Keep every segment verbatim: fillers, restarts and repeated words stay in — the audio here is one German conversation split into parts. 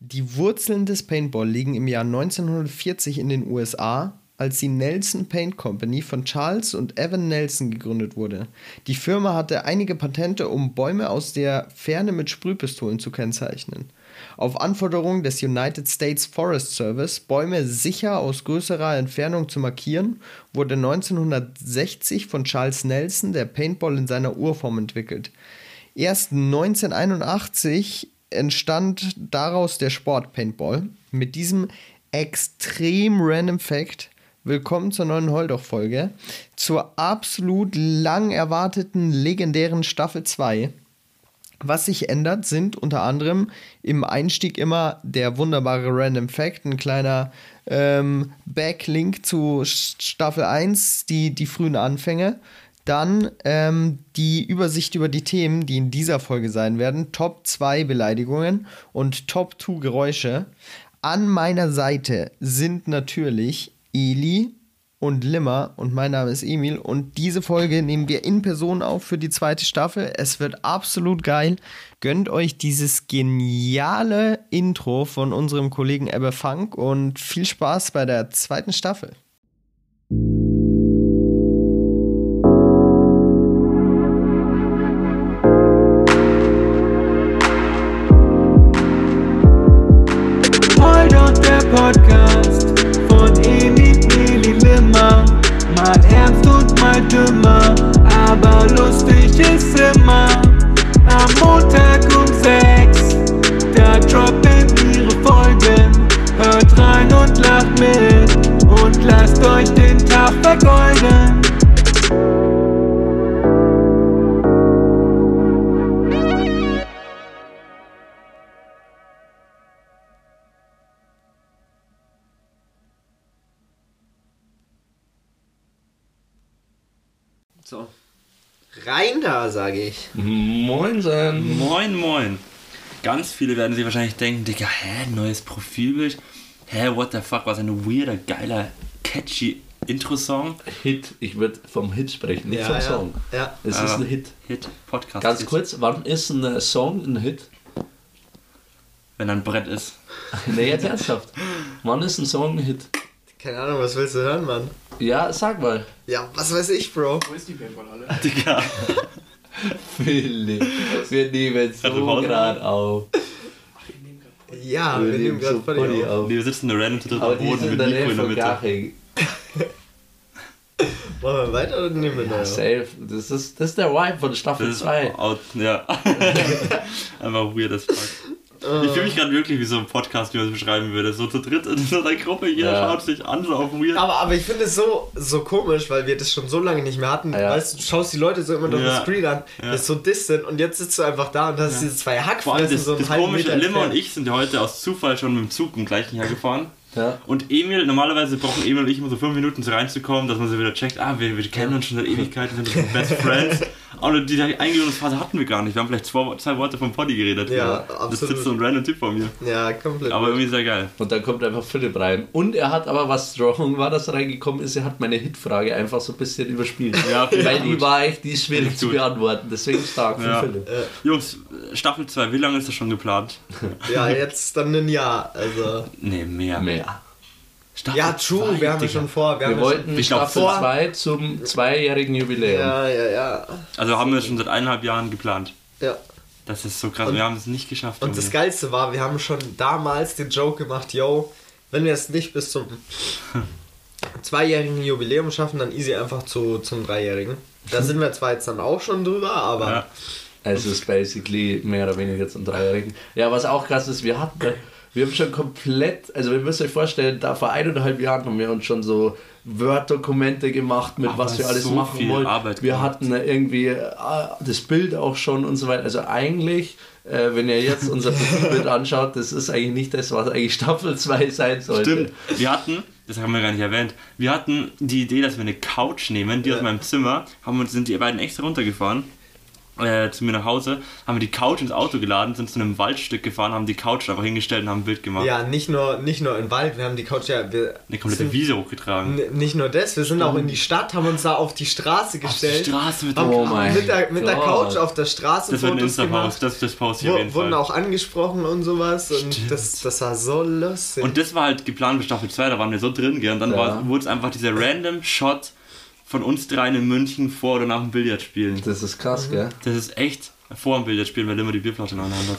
Die Wurzeln des Paintball liegen im Jahr neunzehnhundertvierzig in den U S A, als die Nelson Paint Company von Charles und Evan Nelson gegründet wurde. Die Firma hatte einige Patente, um Bäume aus der Ferne mit Sprühpistolen zu kennzeichnen. Auf Anforderung des United States Forest Service, Bäume sicher aus größerer Entfernung zu markieren, wurde neunzehnhundertsechzig von Charles Nelson der Paintball in seiner Urform entwickelt. Erst neunzehnhunderteinundachtzig entstand daraus der Sport Paintball. Mit diesem extrem random Fact willkommen zur neuen Holdoch-Folge, zur absolut lang erwarteten legendären Staffel zwei. Was sich ändert, sind unter anderem im Einstieg immer der wunderbare Random Fact, ein kleiner ähm, Backlink zu Staffel eins, die, die frühen Anfänge. Dann ähm, die Übersicht über die Themen, die in dieser Folge sein werden. Top zwei Beleidigungen und Top zwei Geräusche. An meiner Seite sind natürlich Eli und Limmer und mein Name ist Emil und diese Folge nehmen wir in Person auf für die zweite Staffel. Es wird absolut geil. Gönnt euch dieses geniale Intro von unserem Kollegen Ebbe Funk und viel Spaß bei der zweiten Staffel. Podcast von Emil, Eli, Limmer. Mal ernst und mal dümmer, aber lustig ist immer. Am Montag um sechs, da droppen ihre Folgen. Hört rein und lacht mit und lasst euch den Tag vergolden. So, rein da, sage ich. Moinsen. Moin, moin. Ganz viele werden sich wahrscheinlich denken, Digga, hä, neues Profilbild? Hä, what the fuck, was ein weirder, geiler, catchy Intro-Song. Hit, ich würde vom Hit sprechen, nicht ja, vom ja. Song. Ja. Es ja. ist ein Hit. Hit, Podcast. Ganz Hit. kurz, wann ist ein Song ein Hit? Wenn er ein Brett ist. Nee, jetzt ernsthaft. Wann ist ein Song ein Hit? Keine Ahnung, was willst du hören, Mann? Ja, sag mal. Ja, was weiß ich, Bro? Wo ist die Paintball-Halle? Digga. Philipp, wir nehmen so gerade auf. Ach, ich nehme gerade Ja, wir, Wir nehmen nehmen gerade so voll Polly auf. auf. Wir sitzen da random zu dritt Aber am die Boden sind mit in der Mikro Nähe in der von Mitte. Garching. Wollen wir weiter oder nehmen wir Ja, noch? safe. Das ist, das ist der Vibe von Staffel Das ist zwei. out, ja. Einfach weird as fuck. Ich fühle mich gerade wirklich wie so ein Podcast, wie man es beschreiben würde. So zu dritt in so einer Gruppe, jeder Ja. schaut sich an, so auf weird. Aber, aber ich finde es so, so komisch, weil wir das schon so lange nicht mehr hatten. Ja. Weißt du, du schaust die Leute so immer durch Ja. den Screen an, Ja. das ist so distant und jetzt sitzt du einfach da und hast Ja. diese zwei Vor allem Hackfressen das, so einen das halben komische, Meter Limmer und entfernt. ich sind ja heute aus Zufall schon mit dem Zug im gleichen hergefahren. Ja. Und Emil, normalerweise brauchen Emil und ich immer so fünf Minuten so reinzukommen, dass man so wieder checkt, ah, wir, wir kennen uns schon seit Ewigkeiten, sind so Best Friends. Aber die Eingeladungsphase hatten wir gar nicht. Wir haben vielleicht zwei, zwei Worte vom Poddy geredet. Ja, Das absolut. sitzt so ein random Typ vor mir. Ja, komplett. Aber irgendwie sehr geil. Und dann kommt einfach Philipp rein. Und er hat aber, was strong war, dass er reingekommen ist, er hat meine Hitfrage einfach so ein bisschen überspielt. Ja, Weil gut. die war echt, die ist schwierig Gut. zu beantworten. Deswegen stark von Ja. Philipp. Jungs, Staffel zwei, wie lange ist das schon geplant? Ja, jetzt dann ein Jahr. Also. Nee, mehr. Mehr. Staffel Ja, true, zwei, wir haben ja Digga. schon vor. Wir, Wir haben wollten Ich glaub, Staffel vor- zwei zum zweijährigen ja Jubiläum. schon, ja, ja, ja. Also haben wir das schon seit eineinhalb Jahren geplant. ja. Das ist so krass. Und- wir haben es nicht geschafft. Und Junge. das Geilste war, wir haben schon damals den Joke gemacht, yo, wenn wir es nicht bis zum zweijährigen Jubiläum schaffen, dann easy einfach zu, zum dreijährigen. Da sind wir zwar jetzt dann auch schon drüber, aber Ja. Es ist basically mehr oder weniger zum Dreijährigen. Ja, was auch krass ist, wir hatten, wir haben schon komplett, also ihr müsst euch vorstellen, da vor eineinhalb Jahren haben wir uns schon so Word-Dokumente gemacht, mit Aber was wir alles so machen viel wollen. Arbeit Wir gemacht. hatten irgendwie äh, das Bild auch schon und so weiter. Also eigentlich, äh, wenn ihr jetzt unser Profilbild anschaut, das ist eigentlich nicht das, was eigentlich Staffel zwei sein sollte. Stimmt. Wir hatten, das haben wir gar nicht erwähnt, wir hatten die Idee, dass wir eine Couch nehmen, die Ja. aus meinem Zimmer, haben uns, sind die beiden extra runtergefahren äh, zu mir nach Hause, haben wir die Couch ins Auto geladen, sind zu einem Waldstück gefahren, haben die Couch einfach hingestellt und haben ein Bild gemacht. Ja, nicht nur, nicht nur im Wald, wir haben die Couch ja... Wir Eine komplette sind- Wiese hochgetragen. N- Nicht nur das, wir sind auch in die Stadt, haben uns da auf die Straße Auf gestellt. die Straße mit haben dem Oh mein mit der, mit der Gott. Couch auf der Straße Das wird ein Fotos Insta-Post, gemacht. das, das poste ich auf Wo, jeden wurden Fall. auch angesprochen und sowas. Und das, das war so lustig. Und das war halt geplant für Staffel zwei, da waren wir so drin, gell? Und dann Ja. war, wurde es einfach dieser random Shot von uns dreien in München vor oder nach dem Billardspielen. Das ist krass, Mhm. gell? Das ist echt vor dem Billardspielen, weil immer die Bierflasche in der Hand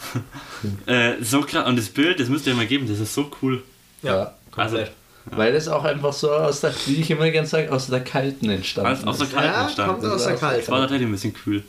hat. äh, so krass. Und das Bild, das müsst ihr mal geben, das ist so cool. ja, Also, komplett. Weil das auch einfach so aus der, wie ich immer gerne sage, aus der Kalten entstanden Alles aus der ist. Kalten Ja, entstanden. kommt aus der Das war Kalten. tatsächlich ein bisschen cool.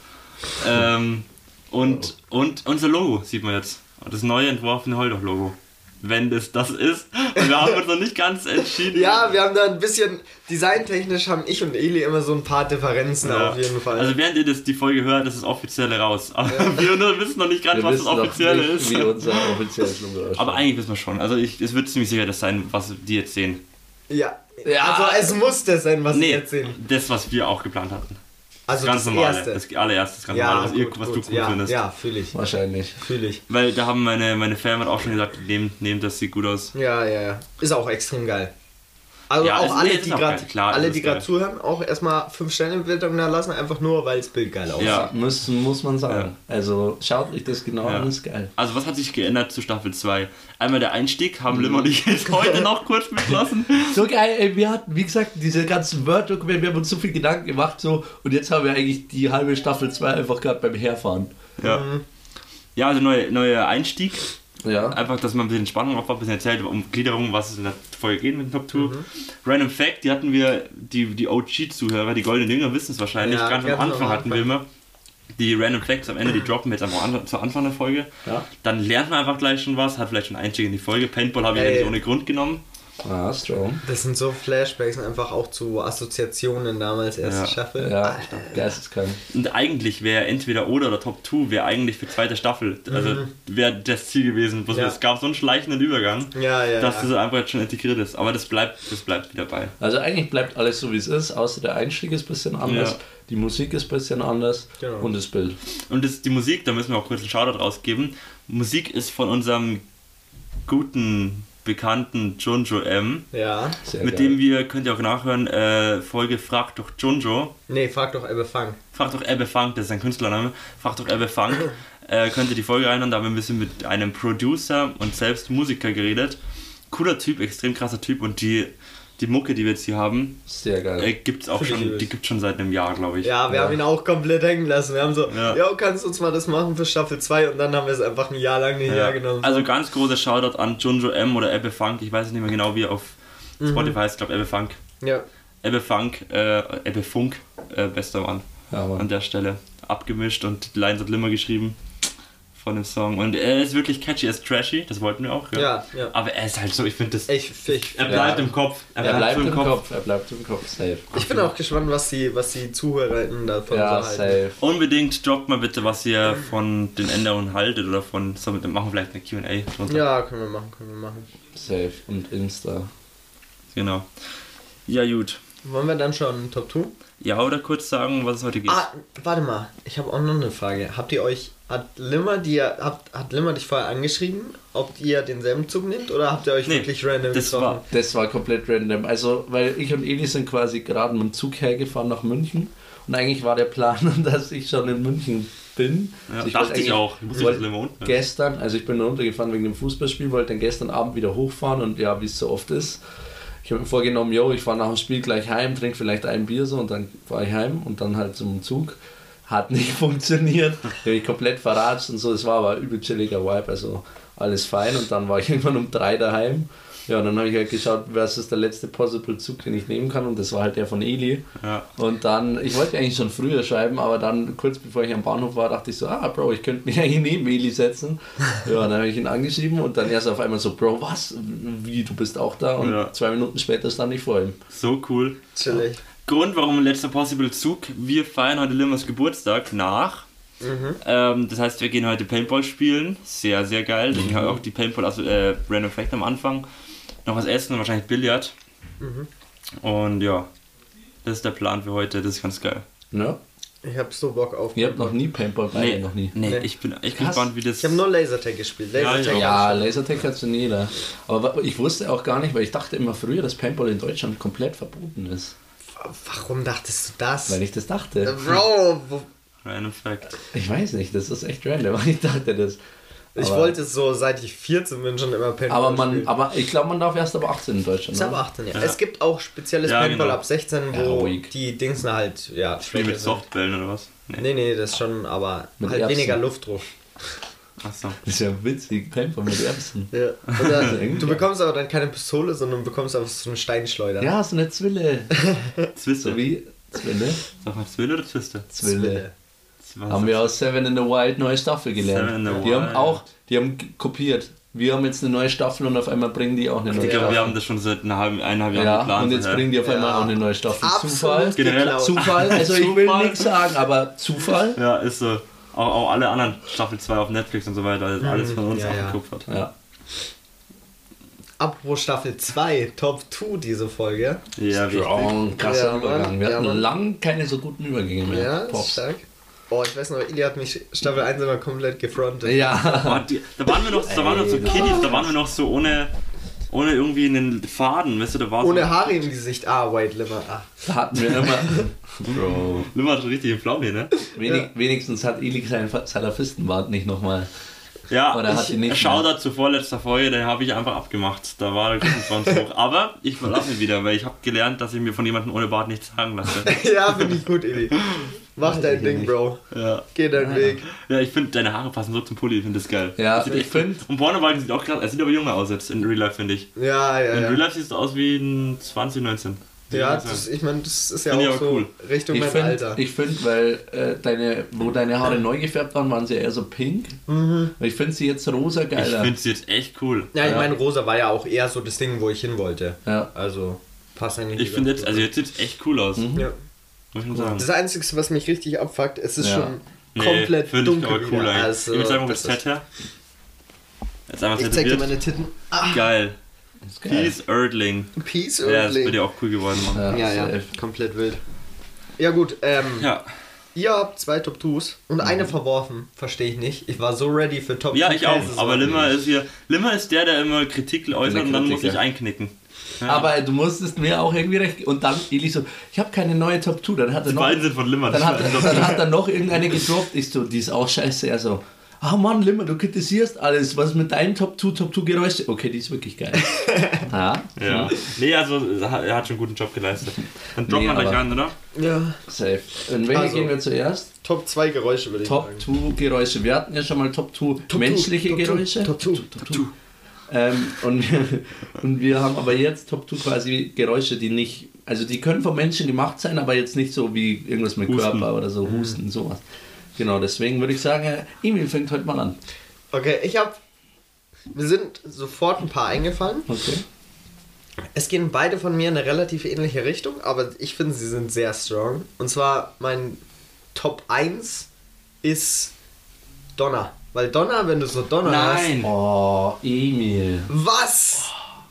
Ähm, und, und unser Logo sieht man jetzt. Das neue entworfene Heuldoch-Logo. Wenn das das ist. Und wir haben uns noch nicht ganz entschieden. Ja, wir haben da ein bisschen, designtechnisch haben ich und Eli immer so ein paar Differenzen Ja. auf jeden Fall. Also während ihr das, die Folge hört, ist das Offizielle raus. Aber wir nur wissen noch nicht ganz, Wir was das wissen noch Offizielle nicht, ist. wie unser offizielles Logo aussieht. Aber eigentlich wissen wir schon. Also ich, es wird ziemlich sicher das sein, was die jetzt sehen. ja. Ja. Also es muss das sein, was Nee, wir jetzt sehen. das, was wir auch geplant hatten. Also ganz das normale. erste. Das allererste, das ganz ja, normale, was, ihr, gut, was gut. du cool ja, findest. Ja, fühle ich. Wahrscheinlich. Fühle ich. Weil da haben meine, meine Fan auch schon gesagt, nehmt, nehmt das, sieht gut aus. Ja, ja, ja. Ist auch extrem geil. Also Ja, auch es- alle, nee, es die ist auch gerade geil. Klar, alle, es die ist gerade geil. zuhören, auch erstmal fünf Sterne Bewertung da lassen, einfach nur, weil das Bild geil aussieht. Ja. Muss, muss man sagen. Also schaut euch das genau Ja. an, ist geil. Also was hat sich geändert zu Staffel zwei? Einmal der Einstieg, haben Lim und ich jetzt heute noch kurz beschlossen. So geil, ey, wir hatten, wie gesagt, diese ganzen Word-Dokumente, wir haben uns so viel Gedanken gemacht, so, und jetzt haben wir eigentlich die halbe Staffel zwei einfach gerade beim Herfahren. Ja, ja also neuer neue Einstieg. Ja. Einfach, dass man ein bisschen Spannung aufbaut, ein bisschen erzählt um Gliederung, was es in der Folge geht mit dem Top zwei. Random Fact, die hatten wir, die, die O G-Zuhörer, die Goldenen Jünger wissen es wahrscheinlich, Ja, ganz, ganz am Anfang am hatten wir Anfang. immer die Random Facts am Ende, die droppen wir jetzt einfach an, zu Anfang der Folge. Ja. Dann lernt man einfach gleich schon was, hat vielleicht schon einen Einstieg in die Folge. Paintball habe ich ja Ey. nicht ohne Grund genommen. Ah, strong. Das sind so Flashbacks und einfach auch zu Assoziationen damals, erste Ja. Staffel. Ja, geisteskrank. Und eigentlich wäre entweder oder oder Top zwei wäre eigentlich für zweite Staffel, also wäre das Ziel gewesen. Bloß Ja. es gab so einen schleichenden Übergang, Ja, ja, dass ja. das einfach jetzt schon integriert ist. Aber das bleibt, das bleibt wieder bei. Also eigentlich bleibt alles so, wie es ist, außer der Einstieg ist ein bisschen anders, Ja. die Musik ist ein bisschen anders Genau. und das Bild. Und das, die Musik, da müssen wir auch kurz einen Shoutout rausgeben. Musik ist von unserem guten, bekannten Junjo M. Ja. Sehr Mit geil. dem wir, könnt ihr auch nachhören, äh, Folge Frag doch Junjo. Nee, frag doch Ebbe Funk. Frag doch Ebbe Funk, das ist sein Künstlername. Frag doch Ebbe Funk. äh, könnt ihr die Folge reinhören, da haben wir ein bisschen mit einem Producer und selbst Musiker geredet. Cooler Typ, extrem krasser Typ und die, die Mucke, die wir jetzt hier haben, Sehr geil. äh, gibt's auch Finde ich schon, übel. die gibt's schon seit einem Jahr, glaube ich. Ja, wir Ja. haben ihn auch komplett hängen lassen. Wir haben so, Ja. ja, kannst du uns mal das machen für Staffel zwei und dann haben wir es einfach ein Jahr lang nicht Ja. hergenommen. Also ganz großer Shoutout an Junjo M oder Ebbe Funk, ich weiß nicht mehr genau wie er auf Spotify heißt, ich glaube Ebbe Funk. ja. Ebbe Funk, äh, Ebbe Funk, äh, bester Mann Ja, Mann. an der Stelle. Abgemischt und die Lines hat Limmer geschrieben von dem Song. Und er ist wirklich catchy, er ist trashy, das wollten wir auch. Ja, ja. Aber er ist halt so, ich finde das. Ich, ich, Er bleibt Ja. im Kopf. Er bleibt im Kopf. er bleibt im Kopf, safe. ich bin auch gespannt, was die, was die ZuhörerInnen davon Ja, so halten. safe. Unbedingt droppt mal bitte, was ihr von den Änderungen haltet oder von. So, wir machen vielleicht eine Q und A drunter. Ja, können wir machen, können wir machen. Safe. Und Insta. Genau. Ja, gut. Wollen wir dann schon Top zwei? Ja, oder kurz sagen, was es heute geht. Ah, warte mal, ich habe auch noch eine Frage. Habt ihr euch, hat Limmer, die, habt, hat Limmer dich vorher angeschrieben, ob ihr denselben Zug nehmt oder habt ihr euch Nee, wirklich random das getroffen? war- Das war komplett random. Also, weil ich und Eli sind quasi gerade mit dem Zug hergefahren nach München. Und eigentlich war der Plan, dass ich schon in München bin. Ja, Also dachte wollte ich eigentlich- auch. Ich wusste, wollte dass Limmer unten ist. Gestern, also ich bin runtergefahren wegen dem Fußballspiel, wollte dann gestern Abend wieder hochfahren und ja, wie es so oft ist. Ich habe mir vorgenommen, yo, ich fahre nach dem Spiel gleich heim, trinke vielleicht ein Bier so und dann fahre ich heim und dann halt zum Zug. Hat nicht funktioniert, habe ich komplett verratscht und so, es war aber ein übel chilliger Vibe, also alles fein und dann war ich irgendwann um drei daheim. Ja, und dann habe ich halt geschaut, was ist der letzte Possible Zug, den ich nehmen kann und das war halt der von Eli. Ja. Und dann, ich wollte eigentlich schon früher schreiben, aber dann kurz bevor ich am Bahnhof war, dachte ich so, ah Bro, ich könnte mich eigentlich neben Eli setzen. Ja, dann habe ich ihn angeschrieben und dann erst auf einmal so, Bro, was? Wie, du bist auch da? Und Ja. zwei Minuten später stand ich vor ihm. So cool. Chillig. Grund, warum letzter Possible Zug. Wir feiern heute Limmers Geburtstag nach. Mhm. Ähm, das heißt, wir gehen heute Paintball spielen. Sehr, sehr geil. Deswegen habe ich auch die Paintball, also äh, Random Fact am Anfang. Noch was essen und wahrscheinlich Billard. Mhm. Und ja, das ist der Plan für heute. Das ist ganz geil. Ja, Ich hab so Bock auf. Ihr habt noch nie Paintball, beide Nee, noch nie. nee, Nee. ich bin echt Krass. gespannt, wie das... Ich habe nur Lasertag gespielt. Ja, Lasertag ich Ja, hab ich Lasertag hat schon jeder. Aber wa- ich wusste auch gar nicht, weil ich dachte immer früher, dass Paintball in Deutschland komplett verboten ist. schon. Warum dachtest du das? Weil ich das dachte. Bro, wo, Random Fact. Ich weiß nicht, das ist echt random. Ich dachte das. ich Aber- wollte so, seit ich vierzehn bin, schon immer Paintball Aber man, spielen. aber ich glaube, man darf erst ab achtzehn in Deutschland. Ist ne? aber achtzehn, ja. Ja. Es gibt auch spezielles Ja, Paintball genau. ab sechzehn, Ja, wo ruhig. die Dingsen halt, ja, Spiel mit sind. Softbällen oder was? Nee, nee, das schon, aber Mit halt Erbsen. weniger Luftdruck. Achso. Das ist ja witzig, Paintball mit Erbsen. Ja. Oder irgendwie du bekommst aber dann keine Pistole, sondern bekommst einfach so eine Steinschleuder. Ja, so eine Zwille. Zwiste. So wie Zwille. Sag mal Zwille oder Zwiste? Zwille. Was Haben wir aus Seven in the Wild neue Staffel gelernt. Seven in the die haben Wild. auch, die haben g- kopiert. Wir haben jetzt eine neue Staffel und auf einmal bringen die auch eine neue Ich glaube, Staffel. wir haben das schon seit einer halben, eineinhalb Jahren Ja, geplant. und jetzt ja. bringen die auf einmal Ja. auch eine neue Staffel. Absolut Zufall. Generell geklaut. Zufall, also ich will Zufall. nichts sagen, aber Zufall. Ja, ist so. Auch, auch alle anderen Staffel zwei auf Netflix und so weiter, also alles von uns ja, ja. abgekupfert. Ja. Apropos Staffel zwei, Top zwei diese Folge. Ja, richtig. Strong, krasser Ja, Mann. Übergang. Wir Ja, hatten Mann. lang keine so guten Übergänge mehr. Ja, Pops. stark. Oh, ich weiß noch, Ili hat mich Staffel eins immer komplett gefrontet. Ja. Boah, die, da waren wir noch, da waren wir noch so Ey, Kiddies, da waren wir noch so ohne, ohne irgendwie einen Faden, weißt du, da war Ohne so, Haare im Gesicht. Ah, White Limmer. Ah. Da hatten wir immer. Bro. Limmer hat schon richtig einen Pflaum hier, ne? Wenig, Ja. Wenigstens hat Eli seinen Salafistenbart nicht nochmal. Ja, Oder hat die nicht Shoutout zu vorletzter Folge, den habe ich einfach abgemacht. Da war der Glückwunsch hoch. Aber ich verlasse ihn wieder, weil ich habe gelernt, dass ich mir von jemandem ohne Bart nichts sagen lasse. Ja, finde ich gut, Ili. Mach Weiß dein ich Ding, nicht. Bro. Ja, Geh deinen Weg. ja ich finde, deine Haare passen so zum Pulli, ich finde das geil. Ja, Das sieht ich echt- finde. Und Pornobalken sieht auch krass, er sieht aber jünger aus jetzt in Real Life, finde ich. Ja, ja, In ja. Real Life siehst du aus wie ein zwanzig neunzehn. Ja, das, ich meine, das ist ja Finde ich auch aber so cool. Richtung Ich mein finde, Alter. ich find, weil äh, deine, wo deine Haare neu gefärbt waren, waren sie eher so pink. Mhm. Ich finde sie jetzt rosa Ich geiler. finde sie jetzt echt cool. Ja, ich Ja. meine, Rosa war ja auch eher so das Ding, wo ich hin wollte. Ja. Also, passt eigentlich. Ich wieder finde jetzt, gut. also jetzt sieht es echt cool aus. Mhm. Ja. Muss ich schon sagen. Das Einzige, was mich richtig abfuckt, es ist Ja. schon Nee, komplett finde ich dunkel aber cool wieder. eigentlich. Also, ich würde sagen, wo das bist ist- Ted her? Jetzt einmal Ich zeig dir tätowiert. meine Titten. Ah, Geil. Ist geil. Peace Erdling. Peace Ja, das ist bei Earthling. dir auch cool geworden, Mann. Ja, ja, safe. komplett wild. Ja gut, ähm, Ja, ihr habt zwei Top Twos und eine verworfen, verstehe ich nicht. Ich war so ready für Top ja Two ich auch. Cases, Aber Mann. Limmer ist hier. Limmer ist der, der immer Kritik äußert und dann muss Kritiker. ich einknicken. Ja. Aber du musstest mir auch irgendwie recht. Und dann Eli so, ich habe keine neue Top zwei. Dann hat er Die noch, beiden sind von Limmer. dann das hat, war- dann hat er noch irgendeine gedroppt. Ich so, die ist auch scheiße. Er so, ah Mann, Limmer, du kritisierst alles. Was ist mit deinen Top zwei, Top zwei Geräusche? Okay, die ist wirklich geil. ja, Ja. Nee, also er hat schon einen guten Job geleistet. Dann droppen Nee, wir gleich aber- rein, oder? Ja, safe. In welche Also, gehen wir zuerst? Top zwei Geräusche würde ich Top sagen. zwei Geräusche. Wir hatten ja schon mal Top zwei Top menschliche two, Top two, Geräusche. Top two. Top two. Ähm, und, wir, und wir haben aber jetzt Top zwei quasi Geräusche, die nicht, also die können vom Menschen gemacht sein, aber jetzt nicht so wie irgendwas mit Husten. Körper oder so, Husten, sowas. Genau, deswegen würde ich sagen, äh, Emil fängt heute mal an. Okay, ich hab. Wir sind sofort ein paar eingefallen. Okay. Es gehen beide von mir in eine relativ ähnliche Richtung, aber ich finde, sie sind sehr strong. Und zwar mein Top eins ist Donner. Weil Donner, wenn du so Donner Nein! Oh, Emil. hast. Was?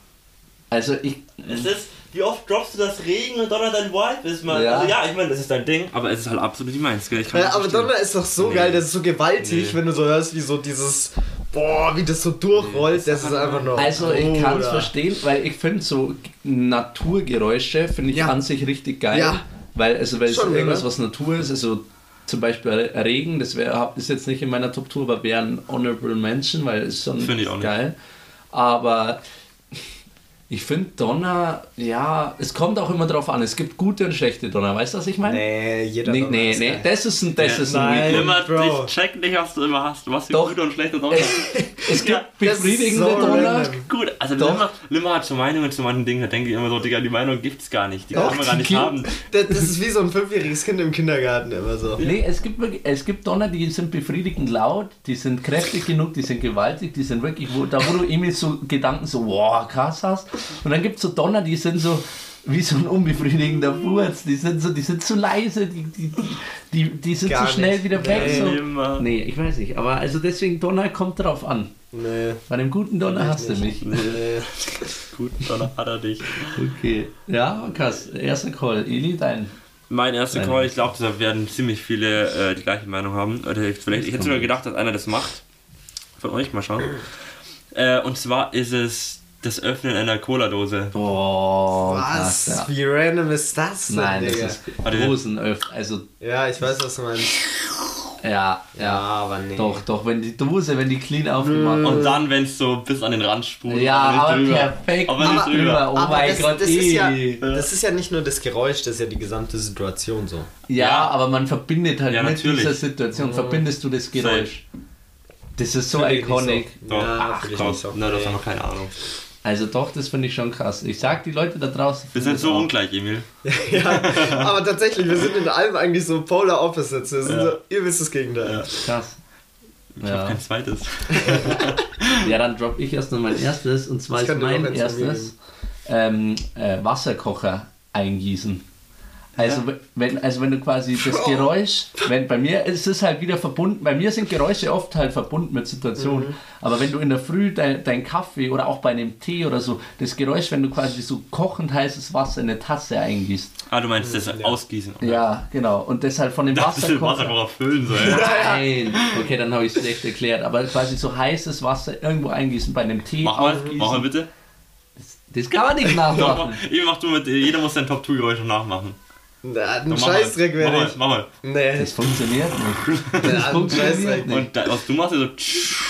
Also ich, Es ist, wie oft droppst du das Regen und Donner dein Vibe ist mal. Ja. Also ja, ich meine, das ist dein Ding, aber es ist halt absolut nicht meins, gell? Ich kann Ja, das aber verstehen. Donner ist doch so Nee. geil, das ist so gewaltig, Nee. wenn du so hörst, wie so dieses. Boah, wie das so durchrollt, das ist einfach nur. also ich kann es Bruder. verstehen, weil ich finde so Naturgeräusche finde ich Ja. an sich richtig geil. Ja. Weil, also, weil es Schon, irgendwas, oder? was Natur ist, also zum Beispiel Regen, das wär, ist jetzt nicht in meiner Top Tour, aber wäre ein Honorable Mention, weil es schon Finde ich auch nicht. geil. Aber ich finde Donner, ja, es kommt auch immer drauf an. Es gibt gute und schlechte Donner, weißt du, was ich meine? Nee, jeder Nee, Donner nee, ist nee, geil. das ist ein, das Ja, ist ein nein. Weekend. Immer, Bro. ich check nicht, was du immer hast. Was für Doch. gute und schlechte Donner. Es gibt Ja, das ist befriedigende so Donner. random. Gut, also Doch. Limmer, Limmer hat so Meinungen zu manchen Dingen, da denke ich immer so, Digga, die Meinung gibt's gar nicht. Die Doch, kann man gar die nicht Kind- haben. Das, das ist wie so ein fünfjähriges Kind im Kindergarten immer so. Nee, es gibt, wirklich- es gibt Donner, die sind befriedigend laut, die sind kräftig genug, die sind gewaltig, die sind wirklich, wo, da wo du immer so Gedanken so, wow, krass hast. Und dann gibt es so Donner, die sind so wie so ein unbefriedigender Furz, die sind so, die sind zu leise, die, die, die, die sind Gar so schnell nicht. wieder weg. Nee. So. Immer. Nee, ich weiß nicht, aber also deswegen Donner kommt drauf an. Nee. Bei dem guten Donner hast du mich. Nee. Gut, Donner hat er dich. Okay. Ja, krass. Erster Call. Eli, dein. Mein erster Nein, Call, nein. ich glaube, da werden ziemlich viele äh, die gleiche Meinung haben. Oder vielleicht, ich hätte sogar gedacht, dass einer das macht. Von euch, mal schauen. Äh, und zwar ist es das Öffnen einer Cola-Dose. Boah, Was? krass, ja. Wie random ist das denn, Nein, das Digga? ist Warte. Dosenöffnen. Also, Ja, ich weiß, was du meinst. ja, Ja, ja. aber nee. Doch, doch, wenn die Dose, wenn die clean aufgemacht Und ist. dann, wenn es so bis an den Rand sprudelt. Ja, aber aber nicht drüber. perfekt. Aber nicht Aber- drüber. Oh aber mein das, Gott, das, ist ja, eh. das ist ja nicht nur das Geräusch, das ist ja die gesamte Situation so. Ja, Ja. aber man verbindet halt Ja, mit natürlich. dieser Situation, verbindest du das Geräusch. Das ist so iconic. Doch. Ja, Ach, finde ich komm. nicht so. Na, das Nee. haben wir keine Ahnung. Also doch, das finde ich schon krass. Ich sag die Leute da draußen. Wir finden sind so das auch. ungleich, Emil. Ja, aber tatsächlich, wir sind in allem eigentlich so Polar Opposites. Wir sind Ja. so übelstes Gegenteil. Ja. Krass. Ich hab Ja. kein zweites. Ja, dann droppe ich erst noch mein erstes. Und zwar Ich ist kann dir mein noch eins von mir erstes ähm, äh, Wasserkocher eingießen. Also, wenn, also wenn du quasi das Geräusch, wenn bei mir ist es halt wieder verbunden, bei mir sind Geräusche oft halt verbunden mit Situationen, Mhm. aber wenn du in der Früh dein, dein Kaffee oder auch bei einem Tee oder so, das Geräusch, wenn du quasi so kochend heißes Wasser in eine Tasse eingießt. Ah, du meinst das Ausgießen. Okay. Ja, genau. Und deshalb von dem Das ist den Wasserkocher. Wasserkocher füllen soll. Ja. Nein, okay, dann habe ich es schlecht erklärt, aber quasi so heißes Wasser irgendwo eingießen bei einem Tee Mach mal, aufgießen. mach mal bitte. Das kann man nicht Doch, mach, nachmachen. Emil, mach du mit, jeder muss sein Top-zwei-Geräusch noch nachmachen. Na, ein Doch, mach mal. Scheißdreck Mach wäre mal, ich. mach mal. Nee. Das funktioniert nicht. Ja, Das ein funktioniert Scheißdreck. nicht. Und da, was du machst, ist so.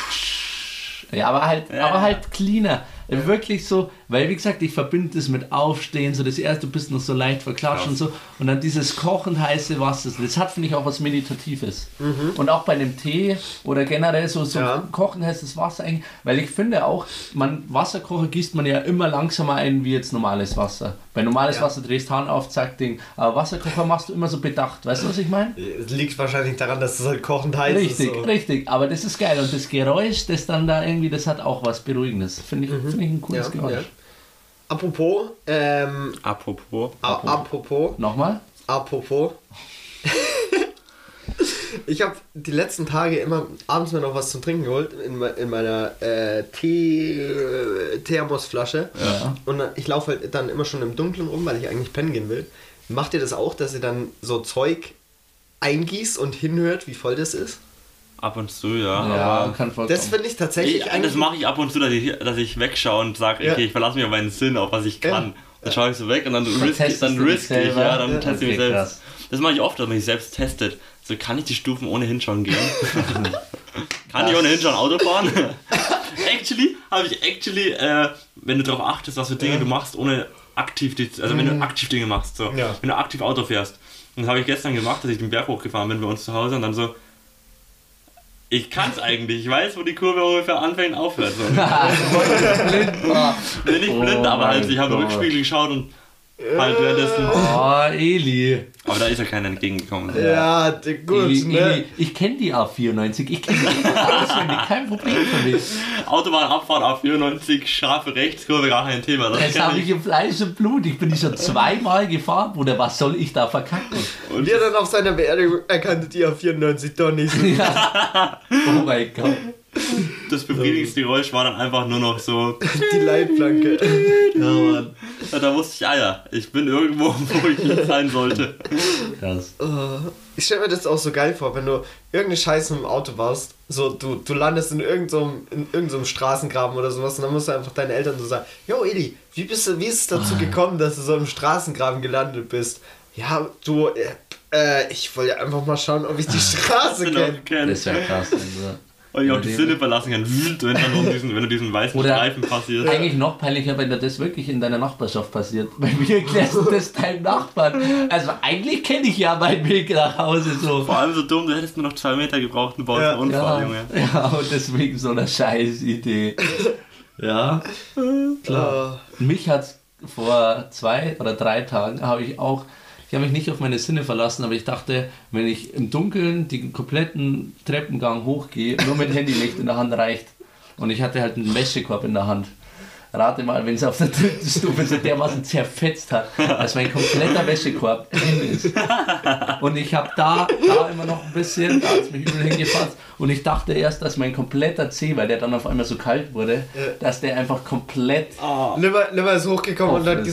Ja, aber halt, Ja. aber halt cleaner. Wirklich so, weil wie gesagt, ich verbinde das mit Aufstehen, so das erste, du bist noch so leicht verklatscht Krass. und so. Und dann dieses kochend heiße Wasser, das hat, finde ich, auch was Meditatives. Und auch bei einem Tee oder generell so, so Ja. kochend heißes Wasser eigentlich, weil ich finde auch, man, Wasserkocher gießt man ja immer langsamer ein wie jetzt normales Wasser. Bei normales Ja. Wasser drehst Hahn auf, zack, Ding. Aber Wasserkocher machst du immer so bedacht, weißt du, was ich meine? Es liegt wahrscheinlich daran, dass es halt kochend heiß Richtig, ist. So. richtig. Aber das ist geil. Und das Geräusch, das dann da irgendwie, das hat auch was Beruhigendes. Finde ich, find ich ein cooles Ja, Geräusch. ja. Apropos, ähm, Apropos. a- apropos, Nochmal? apropos. Ich habe die letzten Tage immer abends mir noch was zum Trinken geholt in, me- in meiner äh, Tee, äh, Thermosflasche. Ja. Und dann, ich laufe halt dann immer schon im Dunkeln rum, weil ich eigentlich pennen gehen will. Macht ihr das auch, dass ihr dann so Zeug eingießt und hinhört, wie voll das ist? Ab und zu, ja. Ja, aber kann vollkommen. Das finde ich tatsächlich ich, eigentlich... das mache ich ab und zu, dass ich, dass ich wegschaue und sage, Ja. okay, ich verlasse mich auf meinen Sinn, auf was ich kann. Ja. Dann schaue ich so weg und dann risk, testest dann du dich risk ich, selber. ja, dann Ja. teste ich mich Okay, selbst. krass. Das mache ich oft, dass man sich selbst testet. So, kann ich die Stufen ohne hinschauen gehen? Kann ich ohne hinschauen Auto fahren? Actually, habe ich actually, äh, wenn du darauf achtest, was für Dinge Ja. du machst, ohne aktiv, die, also wenn du aktiv Dinge machst, so, Ja. wenn du aktiv Auto fährst. Und das habe ich gestern gemacht, dass ich den Berg hochgefahren bin bei uns zu Hause und dann so, ich kann es eigentlich, ich weiß, wo die Kurve ungefähr anfängt und aufhört. So. blind war. Bin nicht Oh blind, aber halt, mein ich habe im Gott. Rückspiegel geschaut und halt währenddessen. Oh, Eli. Aber da ist ja keiner entgegengekommen. Ja, d- gut, Eli, ne? Eli. Ich kenne die A vierundneunzig. Ich kenne die auswendig. Kein Problem für mich. Autobahnabfahrt A vierundneunzig, scharfe Rechtskurve, gar kein Thema. Das Das kenn habe ich im Fleisch und Blut. Ich bin die schon zweimal gefahren, Bruder. Was soll ich da verkacken? Und Wie er dann auf seiner Beerdigung erkannte die A vierundneunzig doch nicht so. Oh mein Gott. das befriedigendste Geräusch war dann einfach nur noch so, Die Leitplanke. Ja, Mann. da wusste ich, ah ja, ich bin irgendwo, wo ich nicht sein sollte. Krass. Ich stelle mir das auch so geil vor, wenn du irgendeine Scheiße mit dem Auto warst, so du, du landest in irgendeinem in irgendeinem so Straßengraben oder sowas und dann musst du einfach deinen Eltern so sagen, yo Eli, wie bist du, wie ist es dazu gekommen, dass du so im Straßengraben gelandet bist? Ja, du, äh, äh, ich wollte einfach mal schauen, ob ich die Straße kenne. Das wäre krass. Also. Und ich auch die Sinne verlassen kann, wenn, dann um diesen, wenn du diesen weißen Oder- Streifen passierst. Eigentlich noch peinlicher, wenn dir das wirklich in deiner Nachbarschaft passiert. Bei mir erklärst du das deinem Nachbarn. Also eigentlich kenne ich ja meinen Weg nach Hause so. Vor allem so dumm, du hättest nur noch zwei Meter gebraucht und baust Ja. einen Unfall, Ja, Junge. ja, und deswegen so eine scheiß Idee. Ja, klar. Mich hat's vor zwei oder drei Tagen, habe ich auch, ich habe mich nicht auf meine Sinne verlassen, aber ich dachte, wenn ich im Dunkeln den kompletten Treppengang hochgehe, nur mit Handylicht in der Hand reicht. Und ich hatte halt einen Wäschekorb in der Hand. Rate mal, wenn es auf der dritten Stufe so dermaßen zerfetzt hat, dass mein kompletter Wäschekorb hin ist. Und ich habe da, da immer noch ein bisschen, da hat es mich übel hingefasst. Und ich dachte erst, dass mein kompletter Zeh, weil der dann auf einmal so kalt wurde, Ja. dass der einfach komplett... Nimmer, nimmer ist hochgekommen und hat Offen. gesagt,